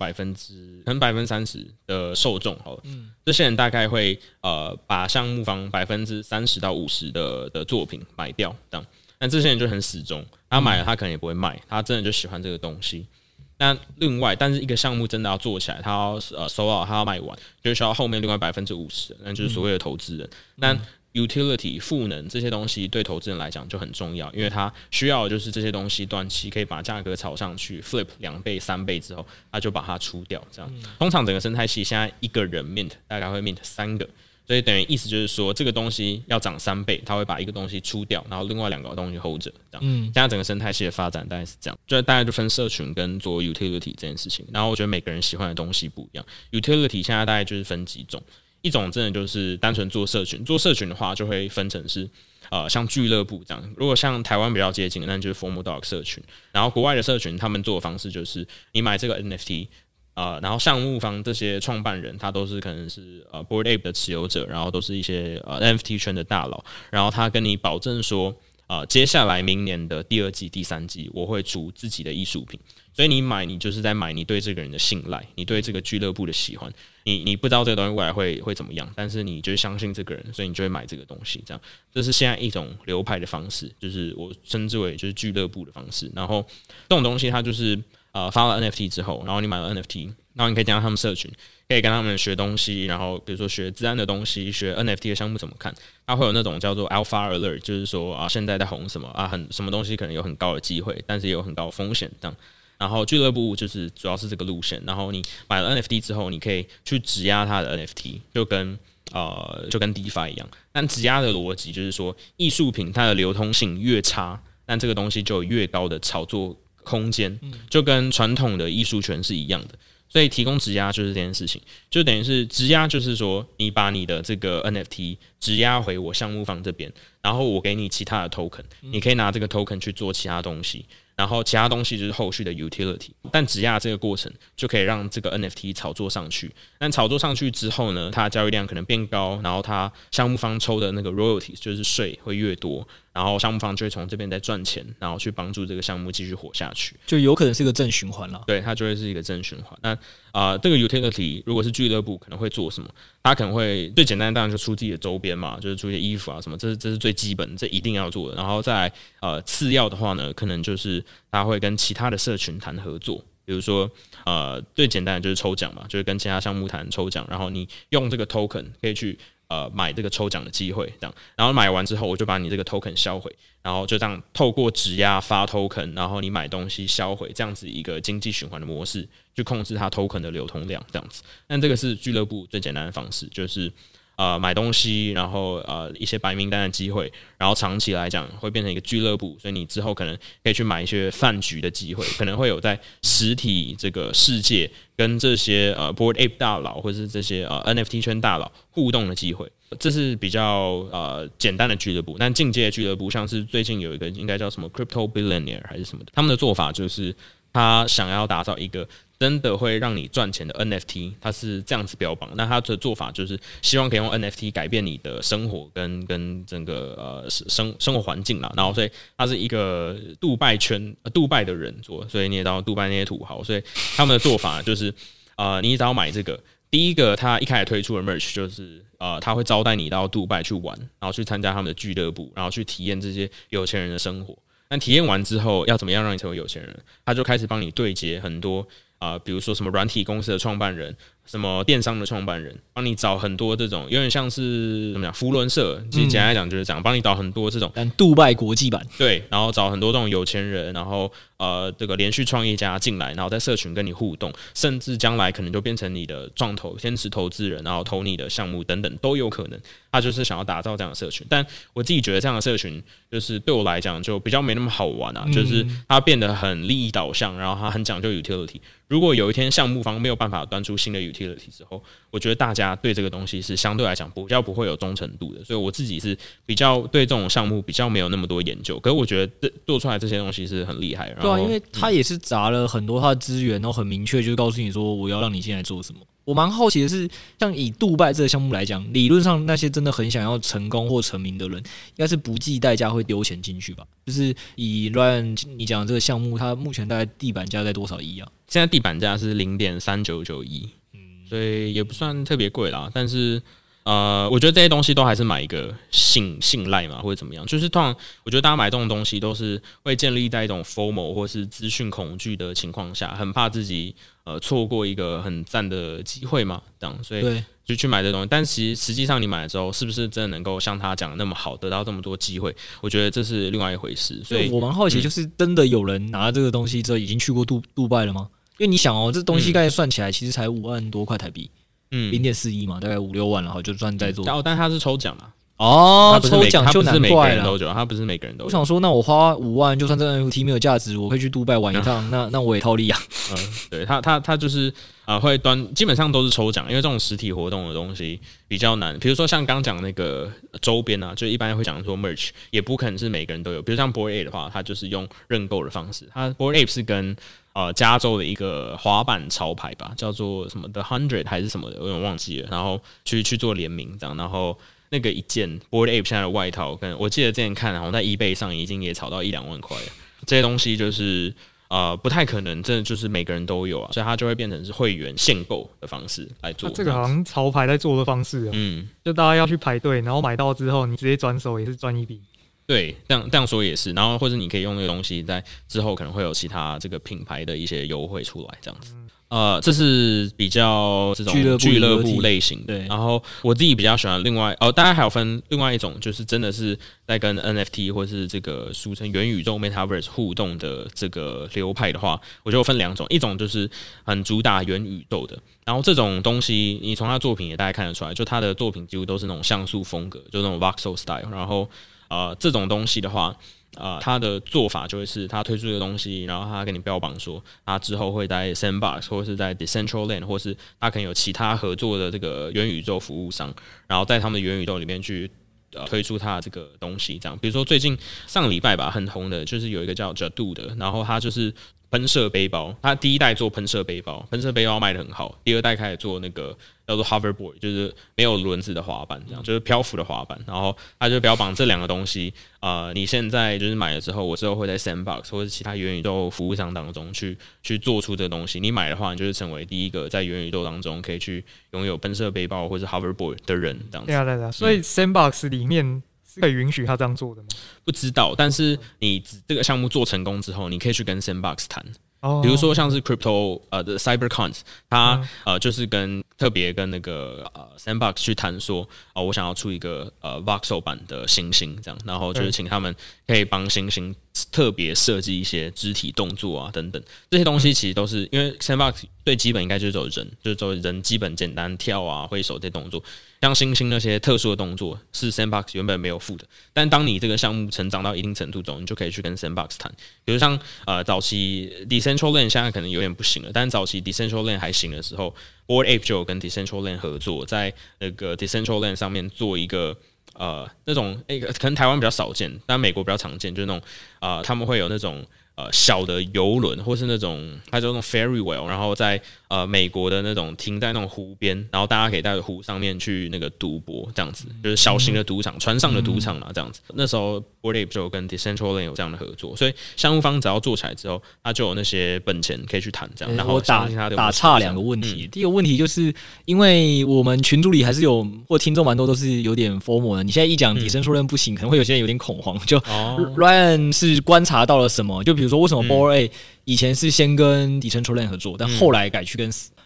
30%的受众好了，这些人大概会把项目方30%到50%的作品买掉，这样。但这些人就很死忠，他买了他可能也不会卖，他真的就喜欢这个东西。那另外，但是一个项目真的要做起来，他要收好，他要卖完，就需要后面另外50%，那就是所谓的投资人。但utility 赋能这些东西对投资人来讲就很重要，因为他需要的就是这些东西短期可以把价格炒上去 flip 2倍3倍之后，他就把它出掉。这样，通常整个生态系现在一个人 mint 大概会 mint 3个。所以等于意思就是说，这个东西要涨3倍，他会把一个东西出掉，然后另外2个东西 hold 着，这样。现在整个生态系的发展大概是这样，就大概就分社群跟做 utility 这件事情。然后我觉得每个人喜欢的东西不一样 ，utility 现在大概就是分几种，一种真的就是单纯做社群，做社群的话就会分成是像俱乐部这样。如果像台湾比较接近的，那就是 Formal Dog 社群。然后国外的社群，他们做的方式就是你买这个 NFT。然后项目方这些创办人，他都是可能是Bored Ape 的持有者，然后都是一些NFT 圈的大佬，然后他跟你保证说，接下来明年的第2季、第3季，我会出自己的艺术品。所以你买，你就是在买你对这个人的信赖，你对这个俱乐部的喜欢。你不知道这个东西未来会怎么样，但是你就相信这个人，所以你就会买这个东西。这样，这是现在一种流派的方式，就是我称之为就是俱乐部的方式。然后这种东西它就是发了 NFT 之后，然后你买了 NFT， 然后你可以加入他们社群，可以跟他们学东西，然后比如说学资安的东西，学 NFT 的项目怎么看。它会有那种叫做 Alpha Alert， 就是说现在在红什么什么东西可能有很高的机会，但是也有很高的风险这样。然后俱乐部就是主要是这个路线，然后你买了 NFT 之后，你可以去质押它的 NFT， 就跟 DeFi 一样。但质押的逻辑就是说，艺术品它的流通性越差，但这个东西就有越高的炒作空间，就跟传统的艺术权是一样的。所以提供质押就是这件事情，就等于是质押就是说，你把你的这个 NFT 质押回我项目方这边，然后我给你其他的 token， 你可以拿这个 token 去做其他东西。然后其他东西就是后续的 utility， 但质押这个过程就可以让这个 NFT 炒作上去。但炒作上去之后呢，它的交易量可能变高，然后它项目方抽的那个 royalties 就是税会越多，然后项目方就会从这边再赚钱，然后去帮助这个项目继续活下去， 就有可能是个正循环了。 对，它就会是一个正循环。那这个 utility 如果是俱乐部可能会做什么？它可能会最简单的当然就出自己的周边嘛，就是出一些衣服啊什么，这是最基本，这一定要做的。然后再来次要的话呢，可能就是他会跟其他的社群谈合作，比如说最简单的就是抽奖嘛，就是跟其他项目谈抽奖，然后你用这个 token 可以去买这个抽奖的机会，这样，然后买完之后我就把你这个 token 销毁，然后就这样透过质押发 token， 然后你买东西销毁，这样子一个经济循环的模式去控制它 token 的流通量，这样子。但这个是俱乐部最简单的方式，就是买东西，然后一些白名单的机会，然后长期来讲会变成一个俱乐部，所以你之后可能可以去买一些饭局的机会，可能会有在实体这个世界跟这些Bored Ape 大佬或者是这些NFT 圈大佬互动的机会。这是比较简单的俱乐部，但进阶的俱乐部像是最近有一个应该叫什么 Crypto Billionaire 还是什么的，他们的做法就是他想要打造一个真的会让你赚钱的 NFT， 他是这样子标榜。那他的做法就是希望可以用 NFT 改变你的生活跟整个生活环境啦。然后所以他是一个杜拜的人做，所以你也知道杜拜那些土豪，所以他们的做法就是你只要买这个。第一个，他一开始推出的 merch 就是他会招待你到杜拜去玩，然后去参加他们的俱乐部，然后去体验这些有钱人的生活。但体验完之后，要怎么样让你成为有钱人？他就开始帮你对接很多比如说什么软体公司的创办人， 什么电商的创办人，帮你找很多这种有点像是怎么讲福伦社，其实简单来讲就是这样，帮你找很多这种杜拜国际版， 对，然后找很多这种有钱人，然后这个连续创业家进来，然后在社群跟你互动，甚至将来可能就变成你的创投、天使投资人，然后投你的项目等等都有可能。他就是想要打造这样的社群，但我自己觉得这样的社群就是对我来讲就比较没那么好玩啊，就是它变得很利益导向，然后它很讲究 utility。如果有一天项目方没有办法端出新的 utility 之后，我觉得大家对这个东西是相对来讲比较不会有忠诚度的，所以我自己是比较对这种项目比较没有那么多研究，可是我觉得做出来这些东西是很厉害。然后对啊，因为他也是砸了很多他的资源，然后很明确就是告诉你说我要让你现在做什么。我蛮好奇的是，像以杜拜这个项目来讲，理论上那些真的很想要成功或成名的人，应该是不计代价会丢钱进去吧？就是以 Ryan 你讲的这个项目，它目前大概地板价在多少亿啊？ 现在地板价是0.399亿，所以也不算特别贵啦。但是我觉得这些东西都还是买一个信赖嘛，或者怎么样。就是通常我觉得大家买这种东西都是会建立在一种 FOMO 或是资讯恐惧的情况下，很怕自己错过一个很赞的机会嘛，这样，所以就去买这东西。但实际上你买了之后，是不是真的能够像他讲的那么好，得到这么多机会？我觉得这是另外一回事。所以我蛮好奇，就是真的有人拿这个东西之后已经去过杜拜了吗？因为你想哦，这东西刚才算起来其实才5万多块台币，0.4亿嘛，大概5、6万，然后就算在做。 但他是抽奖啦。 抽奖就难怪了。 他不是每个人都有。 我想说，那我花5万，就算这 NFT 没有价值，我可以去杜拜玩一趟，那我也套利啊。 对他就是会基本上都是抽奖，因为这种实体活动的东西比较难。比如说像刚讲那个周边啊，就一般会讲说 merch， 也不可能是每个人都有。比如像 Bored Ape 的话，它就是用认购的方式。它 Bored Ape 是跟加州的一个滑板潮牌吧，叫做什么 The 100还是什么的，我有点忘记了。然后去做联名这样，然后那个一件 Bored Ape 现在的外套，跟我记得之前看，好像在 eBay 上已经也炒到1-2万块了。这些东西就是不太可能，真的就是每个人都有啊，所以它就会变成是会员限购的方式来做。 这个好像潮牌在做的方式就大家要去排队，然后买到之后你直接转手也是赚一笔。 对，这样说也是。然后或者你可以用那个东西在之后可能会有其他这个品牌的一些优惠出来，这样子。这是比较这种俱乐部类型的。然后我自己比较喜欢另外大家还有分另外一种，就是真的是在跟 NFT 或是这个俗称元宇宙 Metaverse 互动的这个流派的话，我就分2种，一种就是很主打元宇宙的。然后这种东西，你从他作品也大概看得出来，就他的作品几乎都是那种像素风格，就那种 voxel style。然后这种东西的话，他的做法就会是他推出一个东西，然后他跟你标榜说，他之后会在 Sandbox 或是在 Decentraland， 或是他可能有其他合作的这个元宇宙服务商，然后在他们的元宇宙里面去推出他的这个东西。这样，比如说最近上礼拜吧，很红的就是有一个叫 Jadu 的，然后他就是喷射背包，他第一代做喷射背包卖得很好，第2代开始做那个叫做 hoverboard， 就是没有轮子的滑板，这样就是漂浮的滑板。然后他就标榜这2个东西，你现在就是买了之后，我之后会在 Sandbox 或者其他元宇宙服务商当中去做出这个东西。你买的话，你就是成为第一个在元宇宙当中可以去拥有喷射背包或者 hoverboard 的人，这样子。 对啊，所以 Sandbox 里面是可以允许他这样做的吗？ 不知道，但是你这个项目做成功之后，你可以去跟 Sandbox 谈。比如说像是 Crypto 的 CyberCons， 他就是特别跟那个Sandbox 去谈说，我想要出一个Voxel 版的猩猩这样，然后就是请他们可以帮猩猩特别设计一些肢体动作啊等等，这些东西其实都是因为 Sandbox 最基本应该就是走人，就是走人基本简单跳啊挥手这些动作，像猩猩那些特殊的动作是 Sandbox 原本没有附的，但当你这个项目成长到一定程度中，你就可以去跟 Sandbox 谈。比如像早期 Decentraland 现在可能有点不行了，但早期 Decentraland 还行的时候， Bored Ape 就有跟 Decentraland 合作，在那个 Decentraland 上面做一个那种可能台湾比较少见，但美国比较常见，就是那种他们会有那种小的游轮，或是那种它叫那种 ferry wheel， 然后在美国的那种停在那种湖边，然后大家可以在湖上面去那个赌博，这样子就是小型的赌场，船上的赌场啦，这样子。那时候 Bored Ape 就跟 Decentraland 有这样的合作，所以项目方只要做起来之后，他就有那些本钱可以去谈这样。然后我打岔2个问题，第一个问题就是因为我们群组里还是有或听众蛮多都是有点 FOMO 的，你现在一讲 Decentraland 不行，可能会有些人有点恐慌。就 Ryan 是观察到了什么？就比如说为什么 Bored Ape 以前是先跟 Decentraland 合作，但后来改去跟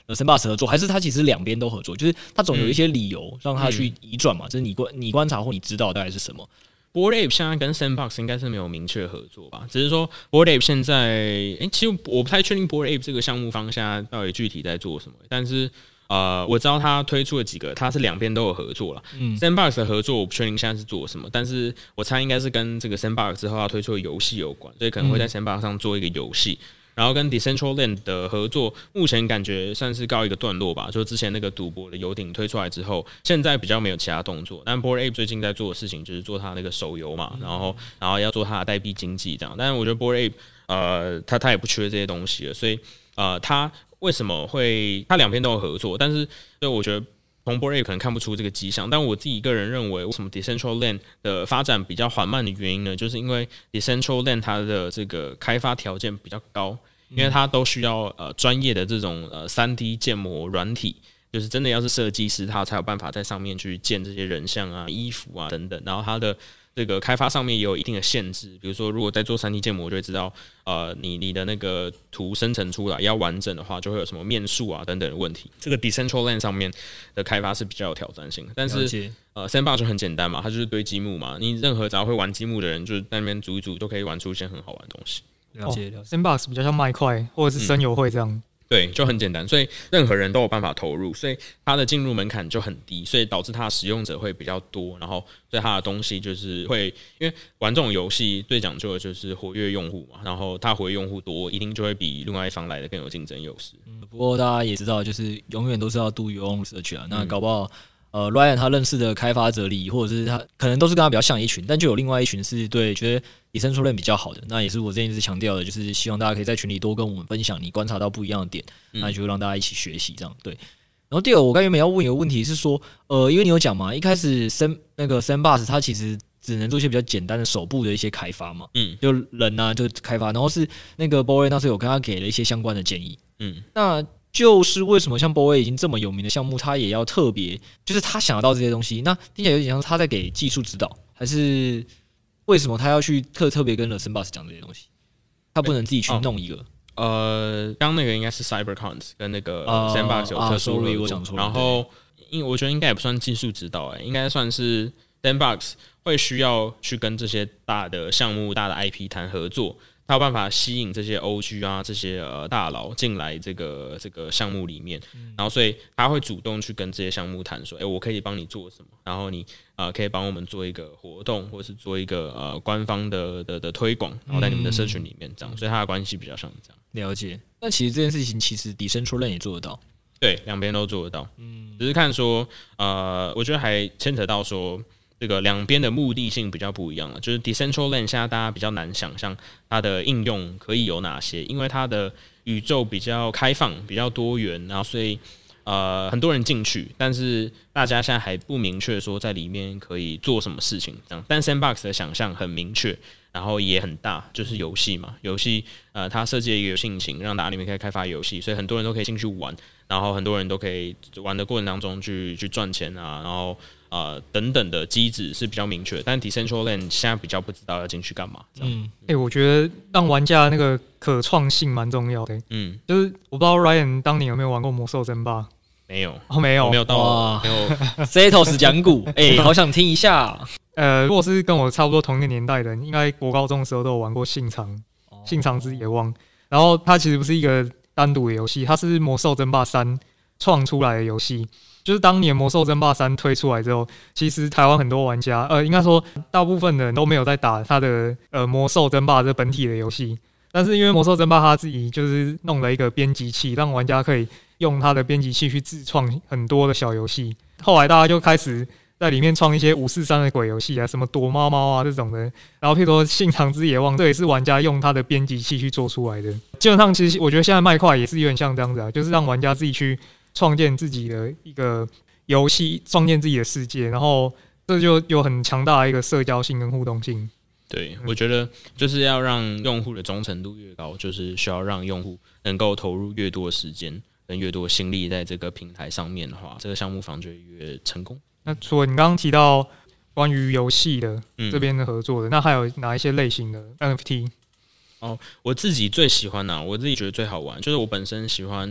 Sandbox 合作，还是他其实两边都合作？就是他总有一些理由让他去移转嘛，就是你观察或你知道大概是什么 ？Bored Ape 现在跟 Sandbox 应该是没有明确合作吧，只是说 Bored Ape 现在，其实我不太确定 Bored Ape 这个项目方现在到底具体在做什么，但是我知道他推出了几个，他是两边都有合作了。Sandbox 的合作我不确定现在是做什么，但是我猜应该是跟这个 Sandbox 之后要推出的游戏有关，所以可能会在 Sandbox 上做一个游戏。然后跟 Decentraland 的合作，目前感觉算是告一个段落吧。就之前那个赌博的游艇推出来之后，现在比较没有其他动作。但 Bored Ape 最近在做的事情就是做他那个手游嘛，然后要做他的代币经济这样。但是我觉得 Bored Ape 他也不缺这些东西了，所以他为什么会他两边都有合作？但是所以我觉得从 Bored Ape 可能看不出这个迹象，但我自己个人认为，为什么 Decentraland 的发展比较缓慢的原因呢？就是因为 Decentraland 它的这个开发条件比较高，因为它都需要专业的这种3D 建模软体，就是真的要是设计师，他才有办法在上面去建这些人像啊、衣服啊等等，然后它的这个开发上面也有一定的限制，比如说如果在做 3D 建模，就会知道你的那个图生成出来要完整的话，就会有什么面数啊等等的问题。这个 Decentraland 上面的开发是比较有挑战性的，但是Sandbox 就很简单嘛，它就是堆积木嘛，你任何只要会玩积木的人，就是在那边组一组都可以玩出一些很好玩的东西。 了解。 Sandbox 比较像麦块或者是声友会这样。 对，就很简单，所以任何人都有办法投入，所以它的进入门槛就很低，所以导致它的使用者会比较多，然后所以它的东西就是会，因为玩这种游戏最讲究的就是活跃用户嘛，然后它活跃用户多，一定就会比另外一方来的更有竞争优势。 不过大家也知道，就是永远都是要do your own research啊，那搞不好。Ryan 他认识的开发者里，或者是他可能都是跟他比较像一群，但就有另外一群是对觉得Decentraland比较好的。那也是我之前一直强调的，就是希望大家可以在群里多跟我们分享你观察到不一样的点，那就会让大家一起学习这样。对。然后第二，我刚原本要问一个问题是说，因为你有讲嘛，一开始那个 Sandbox 它其实只能做一些比较简单的手部的一些开发嘛，就人啊就开发，然后是那个 Bored 那时候有跟他给了一些相关的建议，那。就是为什么像 Bored 已经这么有名的项目，他也要特别，就是他想得到这些东西，那听起来有点像他在给技术指导，还是为什么他要去特别跟 The Sandbox 讲这些东西？他不能自己去弄一个？ 刚那个应该是 CyberCons 跟那个 Sandbox 有特殊合作，然后我觉得应该也不算技术指导，应该算是 Sandbox 会需要去跟这些大的项目、大的 IP 谈合作。他有办法吸引这些 OG 啊这些大佬进来这个项目里面，然后所以他会主动去跟这些项目谈说，我可以帮你做什么，然后你可以帮我们做一个活动，或是做一个官方的推广，然后在你们的社群里面这样，所以他的关系比较像这样。 了解。那其实这件事情其实Decentraland也做得到， 对，两边都做得到，只是看说我觉得还牵扯到说。这个两边的目的性比较不一样了，就是 Decentraland 现在大家比较难想象它的应用可以有哪些，因为它的宇宙比较开放、比较多元，然后所以很多人进去，但是大家现在还不明确说在里面可以做什么事情这样。但 Sandbox 的想象很明确，然后也很大，就是游戏嘛，游戏它设计了一个游戏引擎，让大家里面可以开发游戏，所以很多人都可以进去玩，然后很多人都可以玩的过程当中去赚钱啊，然后。等等的机制是比较明确，但 Decentraland 现在比较不知道要进去干嘛。 我觉得让玩家那个可创性蛮重要的。就是我不知道 Ryan 当年有没有玩过魔兽争霸？ 没有， 没有， 没有到，没有。 Zetos 讲古，好想听一下。 如果是跟我差不多同一个年代的人，应该国高中的时候都有玩过信长之野望。然后它其实不是一个单独的游戏，它是魔兽争霸3创出来的游戏。就是当年《魔兽争霸3》推出来之后，其实台湾很多玩家，应该说大部分的人都没有在打它的魔兽争霸这本体的游戏。但是因为魔兽争霸它自己就是弄了一个编辑器，让玩家可以用它的编辑器去自创很多的小游戏。后来大家就开始在里面创一些543的鬼游戏啊，什么躲猫猫啊这种的。然后譬如说《信长之野望》，这也是玩家用它的编辑器去做出来的。基本上，其实我觉得现在麦块也是有点像这样子啊，就是让玩家自己去。创建自己的一个游戏，创建自己的世界，然后这就有很强大的一个社交性跟互动性。 对，我觉得就是要让用户的忠诚度越高，就是需要让用户能够投入越多的时间跟越多的心力在这个平台上面的话，这个项目方就会越成功。 那除了你刚刚提到关于游戏的这边的合作的，那还有哪一些类型的 NFT？ 我自己最喜欢我自己觉得最好玩，就是我本身喜欢。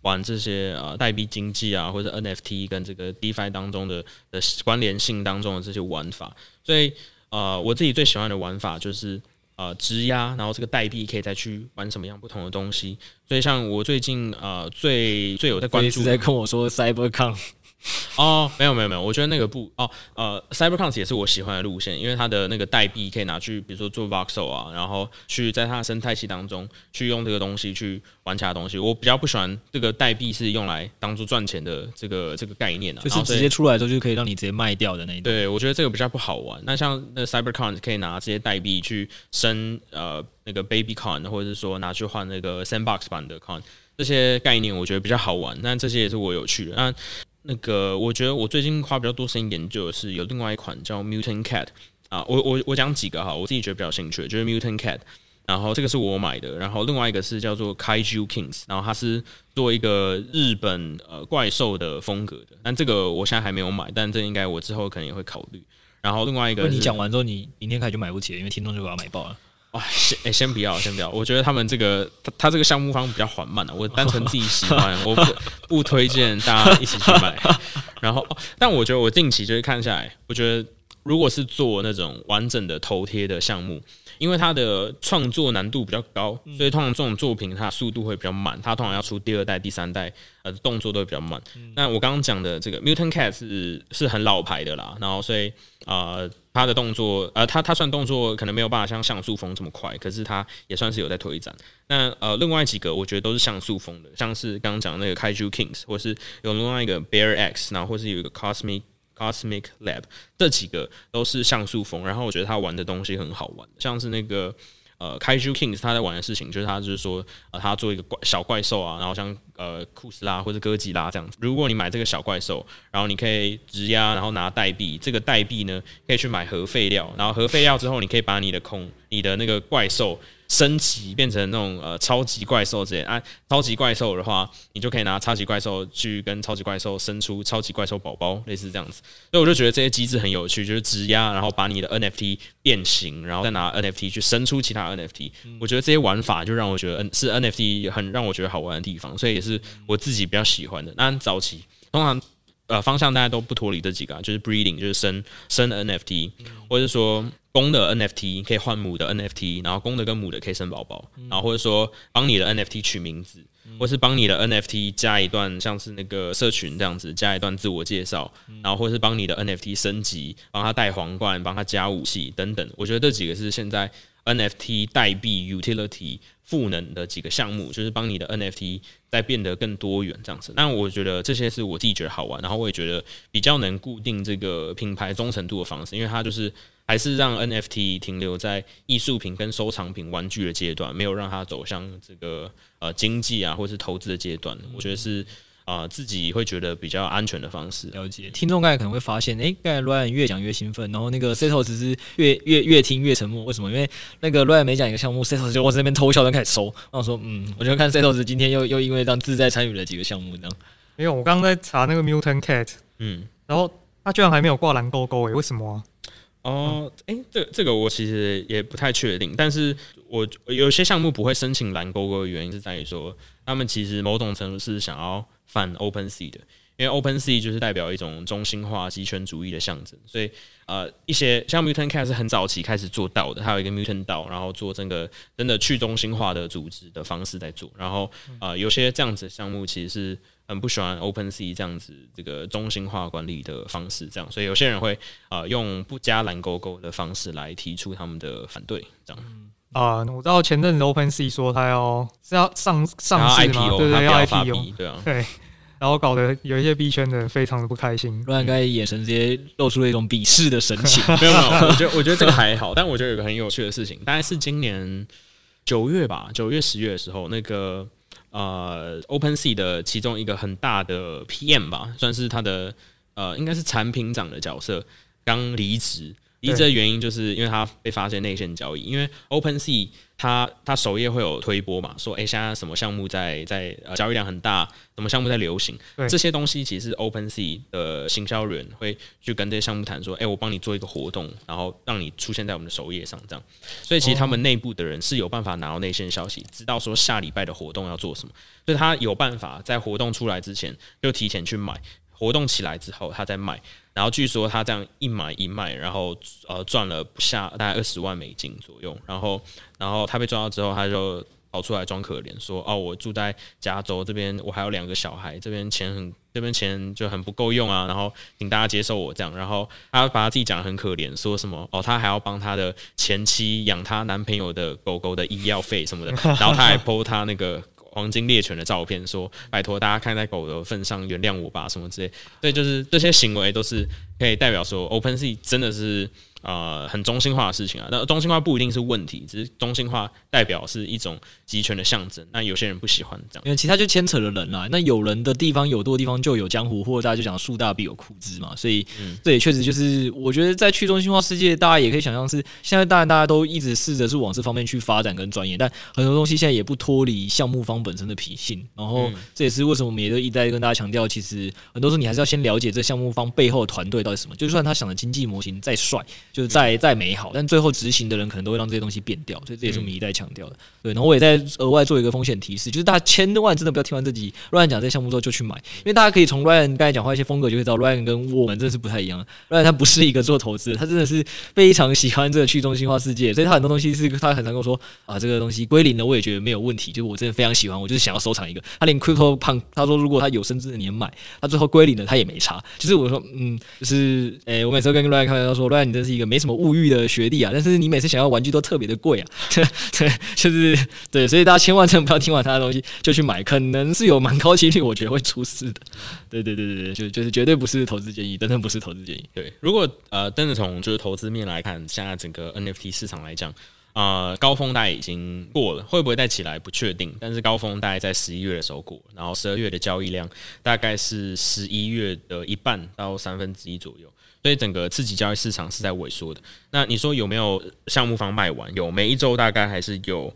玩这些代币经济啊，或者 NFT 跟这个 DeFi 当中的关联性当中的这些玩法。所以我自己最喜欢的玩法就是质押，然后这个代币可以再去玩什么样不同的东西。所以像我最近最有在关注， 是在跟我说 CyberCon。 没有，我觉得那个CyberCons 也是我喜欢的路线，因为它的那个代币可以拿去，比如说做 Voxel 啊，然后去在它的生态系当中去用这个东西去玩其他东西。我比较不喜欢这个代币是用来当做赚钱的这个概念啊， 就是直接出来之后就可以让你直接卖掉的那一种。 对，我觉得这个比较不好玩。那像那 CyberCons 可以拿这些代币去升那个 BabyCon， 或者是说拿去换那个 Sandbox 版的 Con， 这些概念我觉得比较好玩。但这些也是我有趣的。那个，我觉得我最近花比较多时间研究的是有另外一款叫 Mutant Cat 我讲几个哈，我自己觉得比较兴趣的，就是 Mutant Cat， 然后这个是我买的，然后另外一个是叫做 Kaiju Kings， 然后它是做一个日本怪兽的风格的，但这个我现在还没有买，但这应该我之后可能也会考虑。然后另外一个， 你讲完之后，你明天开始就买不起了，因为听众就把它买爆了。 先不要，我觉得他们这个他这个项目方比较缓慢我单纯自己喜欢，我不推荐大家一起去买。然后，但我觉得我近期就是看下来，我觉得如果是做那种完整的头贴的项目，因为它的创作难度比较高，所以通常这种作品它的速度会比较慢，它通常要出第2代、第3代，动作都会比较慢。那我刚刚讲的这个 Mutant Cat 是很老牌的啦，然后所以它的动作它虽然动作可能没有办法像像素风这么快，可是它也算是有在推展。那另外几个我觉得都是像素风的，像是刚刚讲的那个 Kaiju Kings， 或是有另外一个 Bear X， 然后或是有一个 Cosmic Lab， 这几个都是像素风，然后我觉得他玩的东西很好玩，像是那个Kaiju Kings 他在玩的事情，就是他就是说他做一个小怪兽啊，然后像库斯拉或者哥吉拉这样子。如果你买这个小怪兽，然后你可以质押，然后拿代币，这个代币呢可以去买核废料，然后核废料之后，你可以把你的那个怪兽升级变成那种超级怪兽之类的超级怪兽的话，你就可以拿超级怪兽去跟超级怪兽生出超级怪兽宝宝，类似这样子。所以我就觉得这些机制很有趣，就是质押，然后把你的 NFT 变形，然后再拿 NFT 去生出其他 NFT。我觉得这些玩法就让我觉得是 NFT 很让我觉得好玩的地方，所以也是我自己比较喜欢的。那早期通常方向大家都不脱离这几个就是 breeding， 就是生 NFT， 或者说公的 NFT 可以换母的 NFT， 然后公的跟母的可以生宝宝，然后或者说帮你的 NFT 取名字，或是帮你的 NFT 加一段像是那个社群这样子加一段自我介绍，然后或是帮你的 NFT 升级，帮他戴皇冠，帮他加武器等等。我觉得这几个是现在 NFT 代币 utility 赋能的几个项目，就是帮你的 NFT 再变得更多元这样子。那我觉得这些是我自己觉得好玩，然后我也觉得比较能固定这个品牌忠诚度的方式，因为它就是还是让 NFT 停留在艺术品跟收藏品玩具的阶段，没有让它走向这个经济啊或是投资的阶段。我觉得是自己会觉得比较安全的方式。 了解，听众刚才可能会发现，刚才 Ryan 越讲越兴奋，然后那个 Setos 只是越听越沉默。为什么？因为那个 Ryan 每讲一个项目 ，Setos 就往这边偷笑，就开始收。然后说，我就看 Setos 今天又因为让自在参与了几个项目，这样。 没有，我刚刚在查那个 Mutant Cat， 然后他居然还没有挂蓝勾勾，为什么这个我其实也不太确定，但是我有些项目不会申请蓝勾勾的原因是在于说，他们其实某种程度是想要反 OpenSea 的，因为 OpenSea 就是代表一种中心化极权主义的象征，所以一些像 Mutant Cat 是很早期开始做到的，它有一个 Mutant DAO， 然后做真的去中心化的组织的方式在做，然后有些这样子的项目其实是很不喜欢 OpenSea 这样子这个中心化管理的方式，这样，所以有些人会用不加蓝勾勾的方式来提出他们的反对，这样。 我知道前阵子 OpenSea 说他要上市嘛，对，要 IPO， 对啊， 对，然后搞得有一些币圈的人非常的不开心。 不然刚才眼神直接露出了一种鄙视的神情。 没有，我觉得这个还好，但我觉得有一个很有趣的事情，大概是今年9月吧，9月10月的时候，那个OpenSea 的其中一个很大的 PM 吧，算是他的应该是产品长的角色刚离职。 离职的原因就是因为它被发现内线交易，因为 OpenSea 它首页会有推播嘛，说现在什么项目在交易量很大，什么项目在流行，这些东西其实 OpenSea 的行销人会去跟这些项目谈说，我帮你做一个活动，然后让你出现在我们的首页上，这样。所以其实他们内部的人是有办法拿到内线消息，知道说下礼拜的活动要做什么，所以他有办法在活动出来之前就提前去买，活动起来之后他再卖。然后据说他这样一买一卖，然后赚了不下大概20万美金左右。然后他被抓到之后，他就跑出来装可怜，说我住在加州这边，我还有2个小孩，这边钱就很不够用啊，然后请大家接受我这样。然后他把他自己讲得很可怜，说什么他还要帮他的前妻养他男朋友的狗狗的医药费什么的，然后他还 po 他那个黄金猎犬的照片，说拜托大家看在狗的份上原谅我吧什么之类。对，就是这些行为都是可以代表说 OpenSea 真的是很中心化的事情啊。那中心化不一定是问题，只是中心化代表是一种集权的象征。那有些人不喜欢这样， 因为其他就牵扯了人啦。那有人的地方有多的地方就有江湖，或者大家就讲树大必有枯枝嘛。所以这也确实就是我觉得在去中心化世界，大家也可以想象是现在当然大家都一直试着是往这方面去发展跟钻研，但很多东西现在也不脱离项目方本身的脾性。然后这也是为什么我们也都一再跟大家强调，其实很多时候你还是要先了解这项目方背后的团队到底是什么。就算他想的经济模型再帅，就是再美好，但最后执行的人可能都会让这些东西变掉，所以这也是我们一再强调的。对，然后我也在额外做一个风险提示，就是大家千万真的不要听完这集 Ryan 讲这些项目之后就去买，因为大家可以从 Ryan 刚才讲话一些风格就会知道 Ryan 跟我们真的是不太一样。Ryan 他不是一个做投资的，他真的是非常喜欢这个去中心化世界，所以他很多东西是他很常跟我说这个东西归零了，我也觉得没有问题，就是我真的非常喜欢，我就是想要收藏一个。他连 Crypto Punk 他说如果他有生之年买，他最后归零了他也没差。就是我说就是我每次都跟 Ryan 开玩笑说 Ryan 你真是一个没什么物欲的学弟啊，但是你每次想要玩具都特别的贵啊。对，就是对，所以大家千万真的不要听完他的东西就去买，可能是有蛮高几率我觉得会出事的。对，就是绝对不是投资建议，真的不是投资建议。 对，如果真的从就是投资面来看，现在整个 NFT 市场来讲，高峰大概已经过了，会不会再起来不确定，但是高峰大概在11月的时候过了，然后12月的交易量大概是11月的一半到1/3左右。所以整个次级交易市场是在萎缩的。那你说有没有项目方卖完？有，每一周大概还是有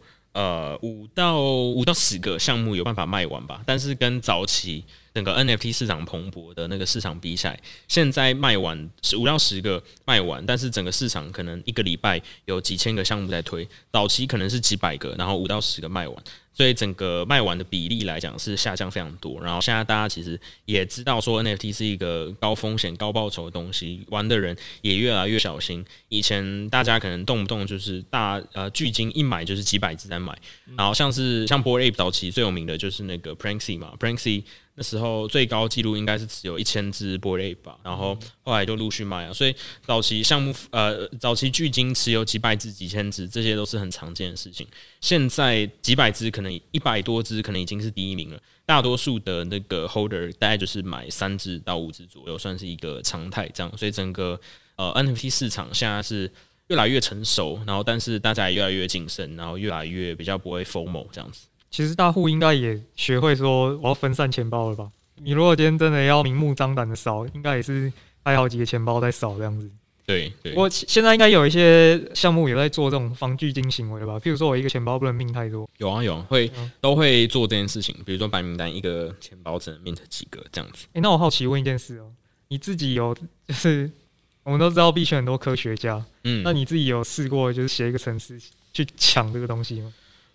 5到10个项目有办法卖完吧。但是跟早期整个 NFT 市场蓬勃的那个市场比起来，现在卖完5到10个卖完，但是整个市场可能1个礼拜有几千个项目在推，早期可能是几百个，然后5到10个卖完。所以整个卖完的比例来讲是下降非常多，然后现在大家其实也知道说 NFT 是一个高风险高报酬的东西，玩的人也越来越小心。以前大家可能动不动就是巨金一买就是几百只在买，然后像 Bored Ape 早期最有名的就是那个 Pranksy 嘛 ，Pranksy 那时候最高纪录应该是只有1000只 Bored Ape 吧，然后后来就陆续卖啊，所以早期项目早期巨金持有几百只几千只，这些都是很常见的事情。现在几百只可能100多只可能已经是第一名了，大多数的那个 holder 大概就是买3只到5只左右，算是一个常态这样。所以整个NFT 市场现在是越来越成熟，然后但是大家也越来越谨慎，然后越来越比较不会 FOMO 这样子。 其实大户应该也学会说我要分散钱包了吧？你如果今天真的要明目张胆的扫，应该也是开好几个钱包在扫这样子。 对， 不过现在应该有一些项目也在做这种防巨金行为了吧？譬如说我一个钱包不能mint太多， 有啊，都会做这件事情。比如说白名单一个钱包只能mint几个这样子。 那我好奇问一件事哦，你自己有就是我们都知道币圈很多科学家，那你自己有试过就是写一个程式去抢这个东西吗？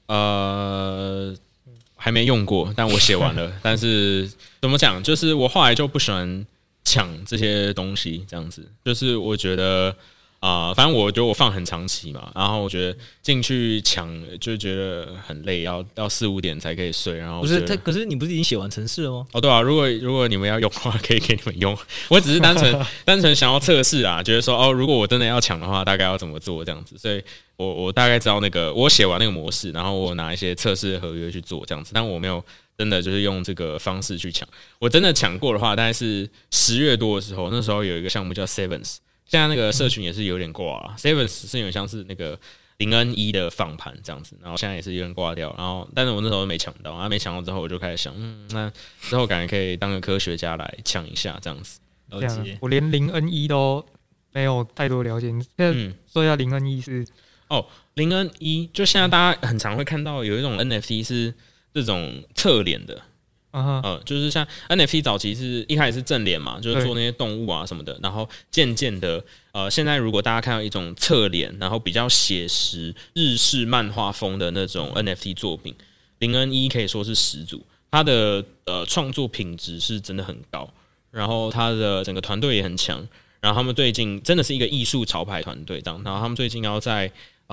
还没用过，但我写完了。但是怎么讲，就是我后来就不喜欢抢这些东西，这样子。就是我觉得反正我觉得我放很长期嘛，然后我觉得进去抢就觉得很累，要4、5点才可以睡。然后不是可是你不是已经写完程式了吗？ 对啊，如果你们要用的话，可以给你们用。我只是单纯想要测试啊，觉得说如果我真的要抢的话，大概要怎么做这样子。所以我大概知道我写完那个模式，然后我拿一些测试的合约去做这样子，但我没有真的就是用这个方式去抢。我真的抢过的话，大概是10月多的时候，那时候有一个项目叫 Sevens。现在那个社群也是有点挂了 ，Sevens 是有点像是那个0N1的放盘这样子，然后现在也是有点挂掉，然后但是我那时候没抢到，没抢到之后我就开始想，那之后感觉可以当个科学家来抢一下这样子。 我连0N1都没有太多了解。你现在说一下0N1是 0N1，就现在大家很常会看到有一种 NFT 是这种侧脸的。就是像 NFT 早期是一开始是正脸嘛，就是做那些动物啊什么的，然后渐渐的，现在如果大家看到一种侧脸，然后比较写实日式漫画风的那种 NFT 作品，0N1可以说是始祖，他的创作品质是真的很高，然后他的整个团队也很强，然后他们最近真的是一个艺术潮牌团队这样，然后他们最近要在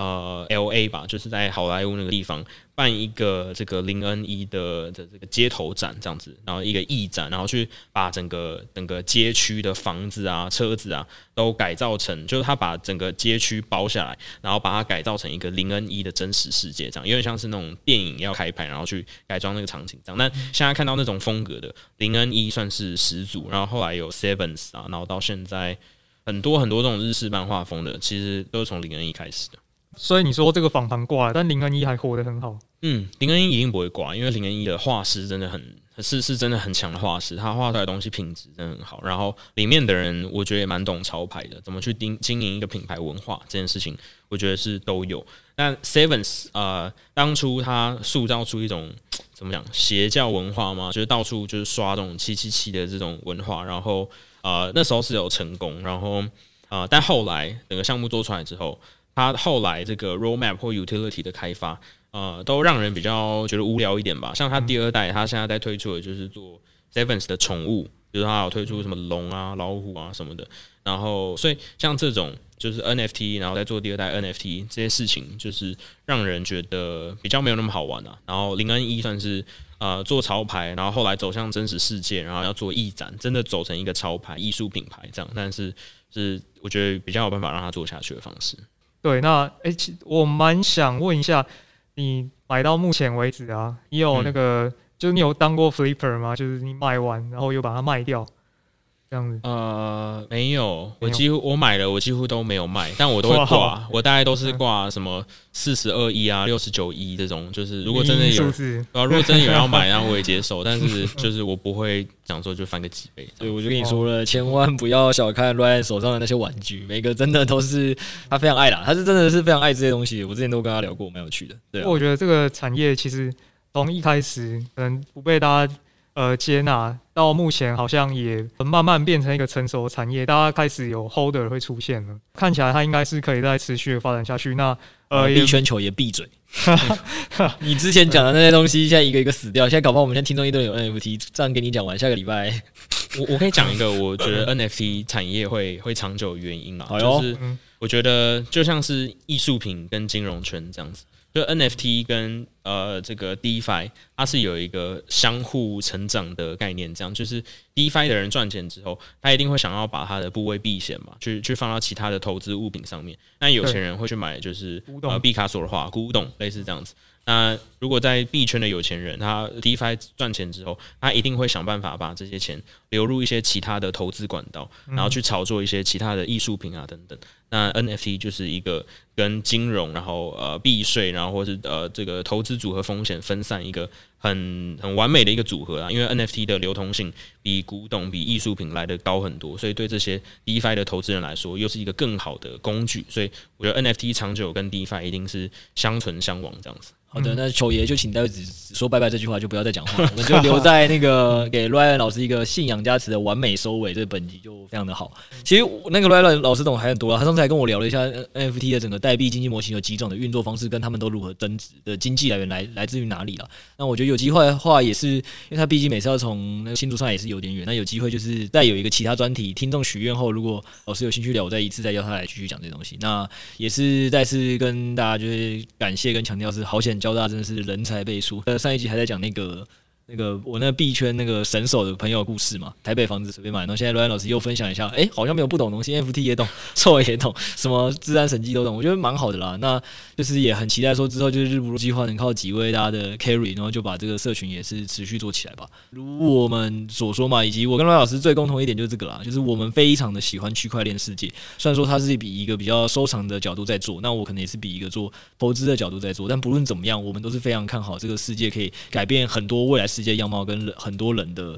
LA 吧，就是在好莱坞那个地方办一个这个0N1的这个街头展这样子，然后一个艺展，然后去把整个街区的房子啊、车子啊都改造成，就是他把整个街区包下来，然后把它改造成一个0N1的真实世界，这样有点像是那种电影要开拍，然后去改装那个场景这样。但现在看到那种风格的0N1算是始祖，然后后来有 Sevens 啊，然后到现在很多这种日式漫画风的，其实都是从0N1开始的。 所以你说这个访谈挂了，但0N1还活得很好。 0N1一定不会挂，因为0N1的画师真的是真的很强的画师，他画出来的东西品质真的很好。然后里面的人，我觉得也蛮懂潮牌的，怎么去经营一个品牌文化这件事情，我觉得是都有。但 Sevens 当初他塑造出一种怎么讲邪教文化嘛，就是到处就是刷这种777的这种文化，然后那时候是有成功，然后但后来整个项目做出来之后。他后来这个 roadmap 或 utility 的开发，都让人比较觉得无聊一点吧。像他第二代，他现在在推出的就是做 Sevens 的宠物，就是他有推出什么龙啊、老虎啊什么的。然后，所以像这种就是 NFT， 然后再做第二代 NFT 这些事情，就是让人觉得比较没有那么好玩啊。然后0N1算是做潮牌，然后后来走向真实世界，然后要做艺展，真的走成一个潮牌艺术品牌这样。但是我觉得比较有办法让他做下去的方式。 对，那我蛮想问一下，你买到目前为止啊，你有那个，就是你有当过 flipper 吗？就是你买完然后又把它卖掉，这样子？ 没有，我买了，我几乎都没有卖，但我都会挂，我大概都是挂什么42亿啊、69亿这种，就是如果真的有，如果真的有人要买，然后我也接受，但是就是我不会想说就翻个几倍。 对，我就跟你说了，千万不要小看 Ryan 手上的那些玩具，每个真的都是他非常爱啦，他是真的是非常爱这些东西。我之前都跟他聊过，蛮有趣的。对， 我觉得这个产业其实从一开始可能不被大家接纳，到目前好像也慢慢变成一个成熟的产业，大家开始有 holder 会出现了，看起来它应该是可以再持续的发展下去。那币圈球也闭嘴。你之前讲的那些东西，现在一个一个死掉。现在搞不好我们现在听众一堆有 NFT， 这样给你讲完，下个礼拜我可以讲一个，我觉得 NFT 产业会长久的原因啦，就是我觉得就像是艺术品跟金融圈这样子。就 NFT 跟这个 DeFi， 它是有一个相互成长的概念，这样就是 DeFi 的人赚钱之后，他一定会想要把他的部位避险嘛，去放到其他的投资物品上面。那有钱人会去买就是毕卡索的画、古董，类似这样子。那如果在币圈的有钱人，他 DeFi 赚钱之后，他一定会想办法把这些钱流入一些其他的投资管道，然后去炒作一些其他的艺术品啊等等。那 NFT 就是一个跟金融，然后避税，然后或是这个投资组合风险分散一个很完美的一个组合啦。因为 NFT 的流通性比古董、比艺术品来得高很多，所以对这些 DeFi 的投资人来说，又是一个更好的工具。所以我觉得 NFT 长久跟 DeFi 一定是相存相亡这样子。 好的，那球爷就请待会只说拜拜这句话，就不要再讲话，我们就留在那个给 Ryan 老师一个信仰加持的完美收尾。这本集就非常的好。其实那个 Ryan 老师懂还很多啦，他上次还跟我聊了一下 NFT 的整个代币经济模型有几种的运作方式，跟他们都如何增值的经济来源来自于哪里啦。那我觉得有机会的话，也是因为他毕竟每次要从那个新竹上来也是有点远，那有机会就是再有一个其他专题，听众许愿后，如果老师有兴趣聊，我再一次再邀他来继续讲这些东西。那也是再次跟大家就是感谢跟强调是好险。交大真的是人才辈出。上一集还在讲那个我那个币圈那个神手的朋友的故事嘛，台北房子随便买。然后现在 Ryan 老师又分享一下，好像没有不懂东西 ，NFT 也懂，兽也懂，什么自然审计都懂，我觉得蛮好的啦。那就是也很期待说之后就是日不落计划能靠几位大家的 carry， 然后就把这个社群也是持续做起来吧。如我们所说嘛，以及我跟 Ryan 老师最共同一点就是这个啦，就是我们非常的喜欢区块链世界。虽然说他是比一个比较收藏的角度在做，那我可能也是比一个做投资的角度在做，但不论怎么样，我们都是非常看好这个世界可以改变很多未来世界样貌跟很多人的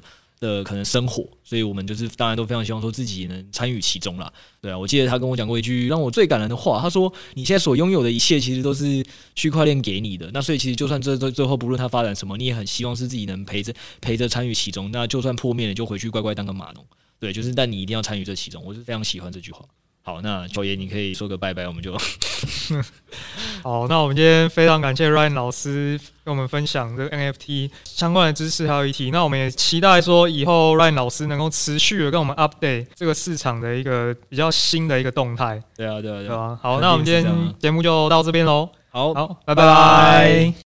的可能生活，所以我们就是当然都非常希望说自己也能参与其中啦。对啊，我记得他跟我讲过一句让我最感人的话，他说：“你现在所拥有的一切，其实都是区块链给你的。那所以其实就算最后不论它发展什么，你也很希望是自己能陪着参与其中。那就算破灭了，就回去乖乖当个码农。对，就是但你一定要参与这其中。”我是非常喜欢这句话。好，那球爷你可以说个拜拜，我们就好，那我们今天非常感谢 Ryan 老师跟我们分享这个 NFT 相关的知识还有议题。那我们也期待说以后 Ryan 老师能够持续的跟我们 update 这个市场的一个比较新的一个动态。 对啊。 好，那我们今天节目就到这边喽。 好， 拜拜。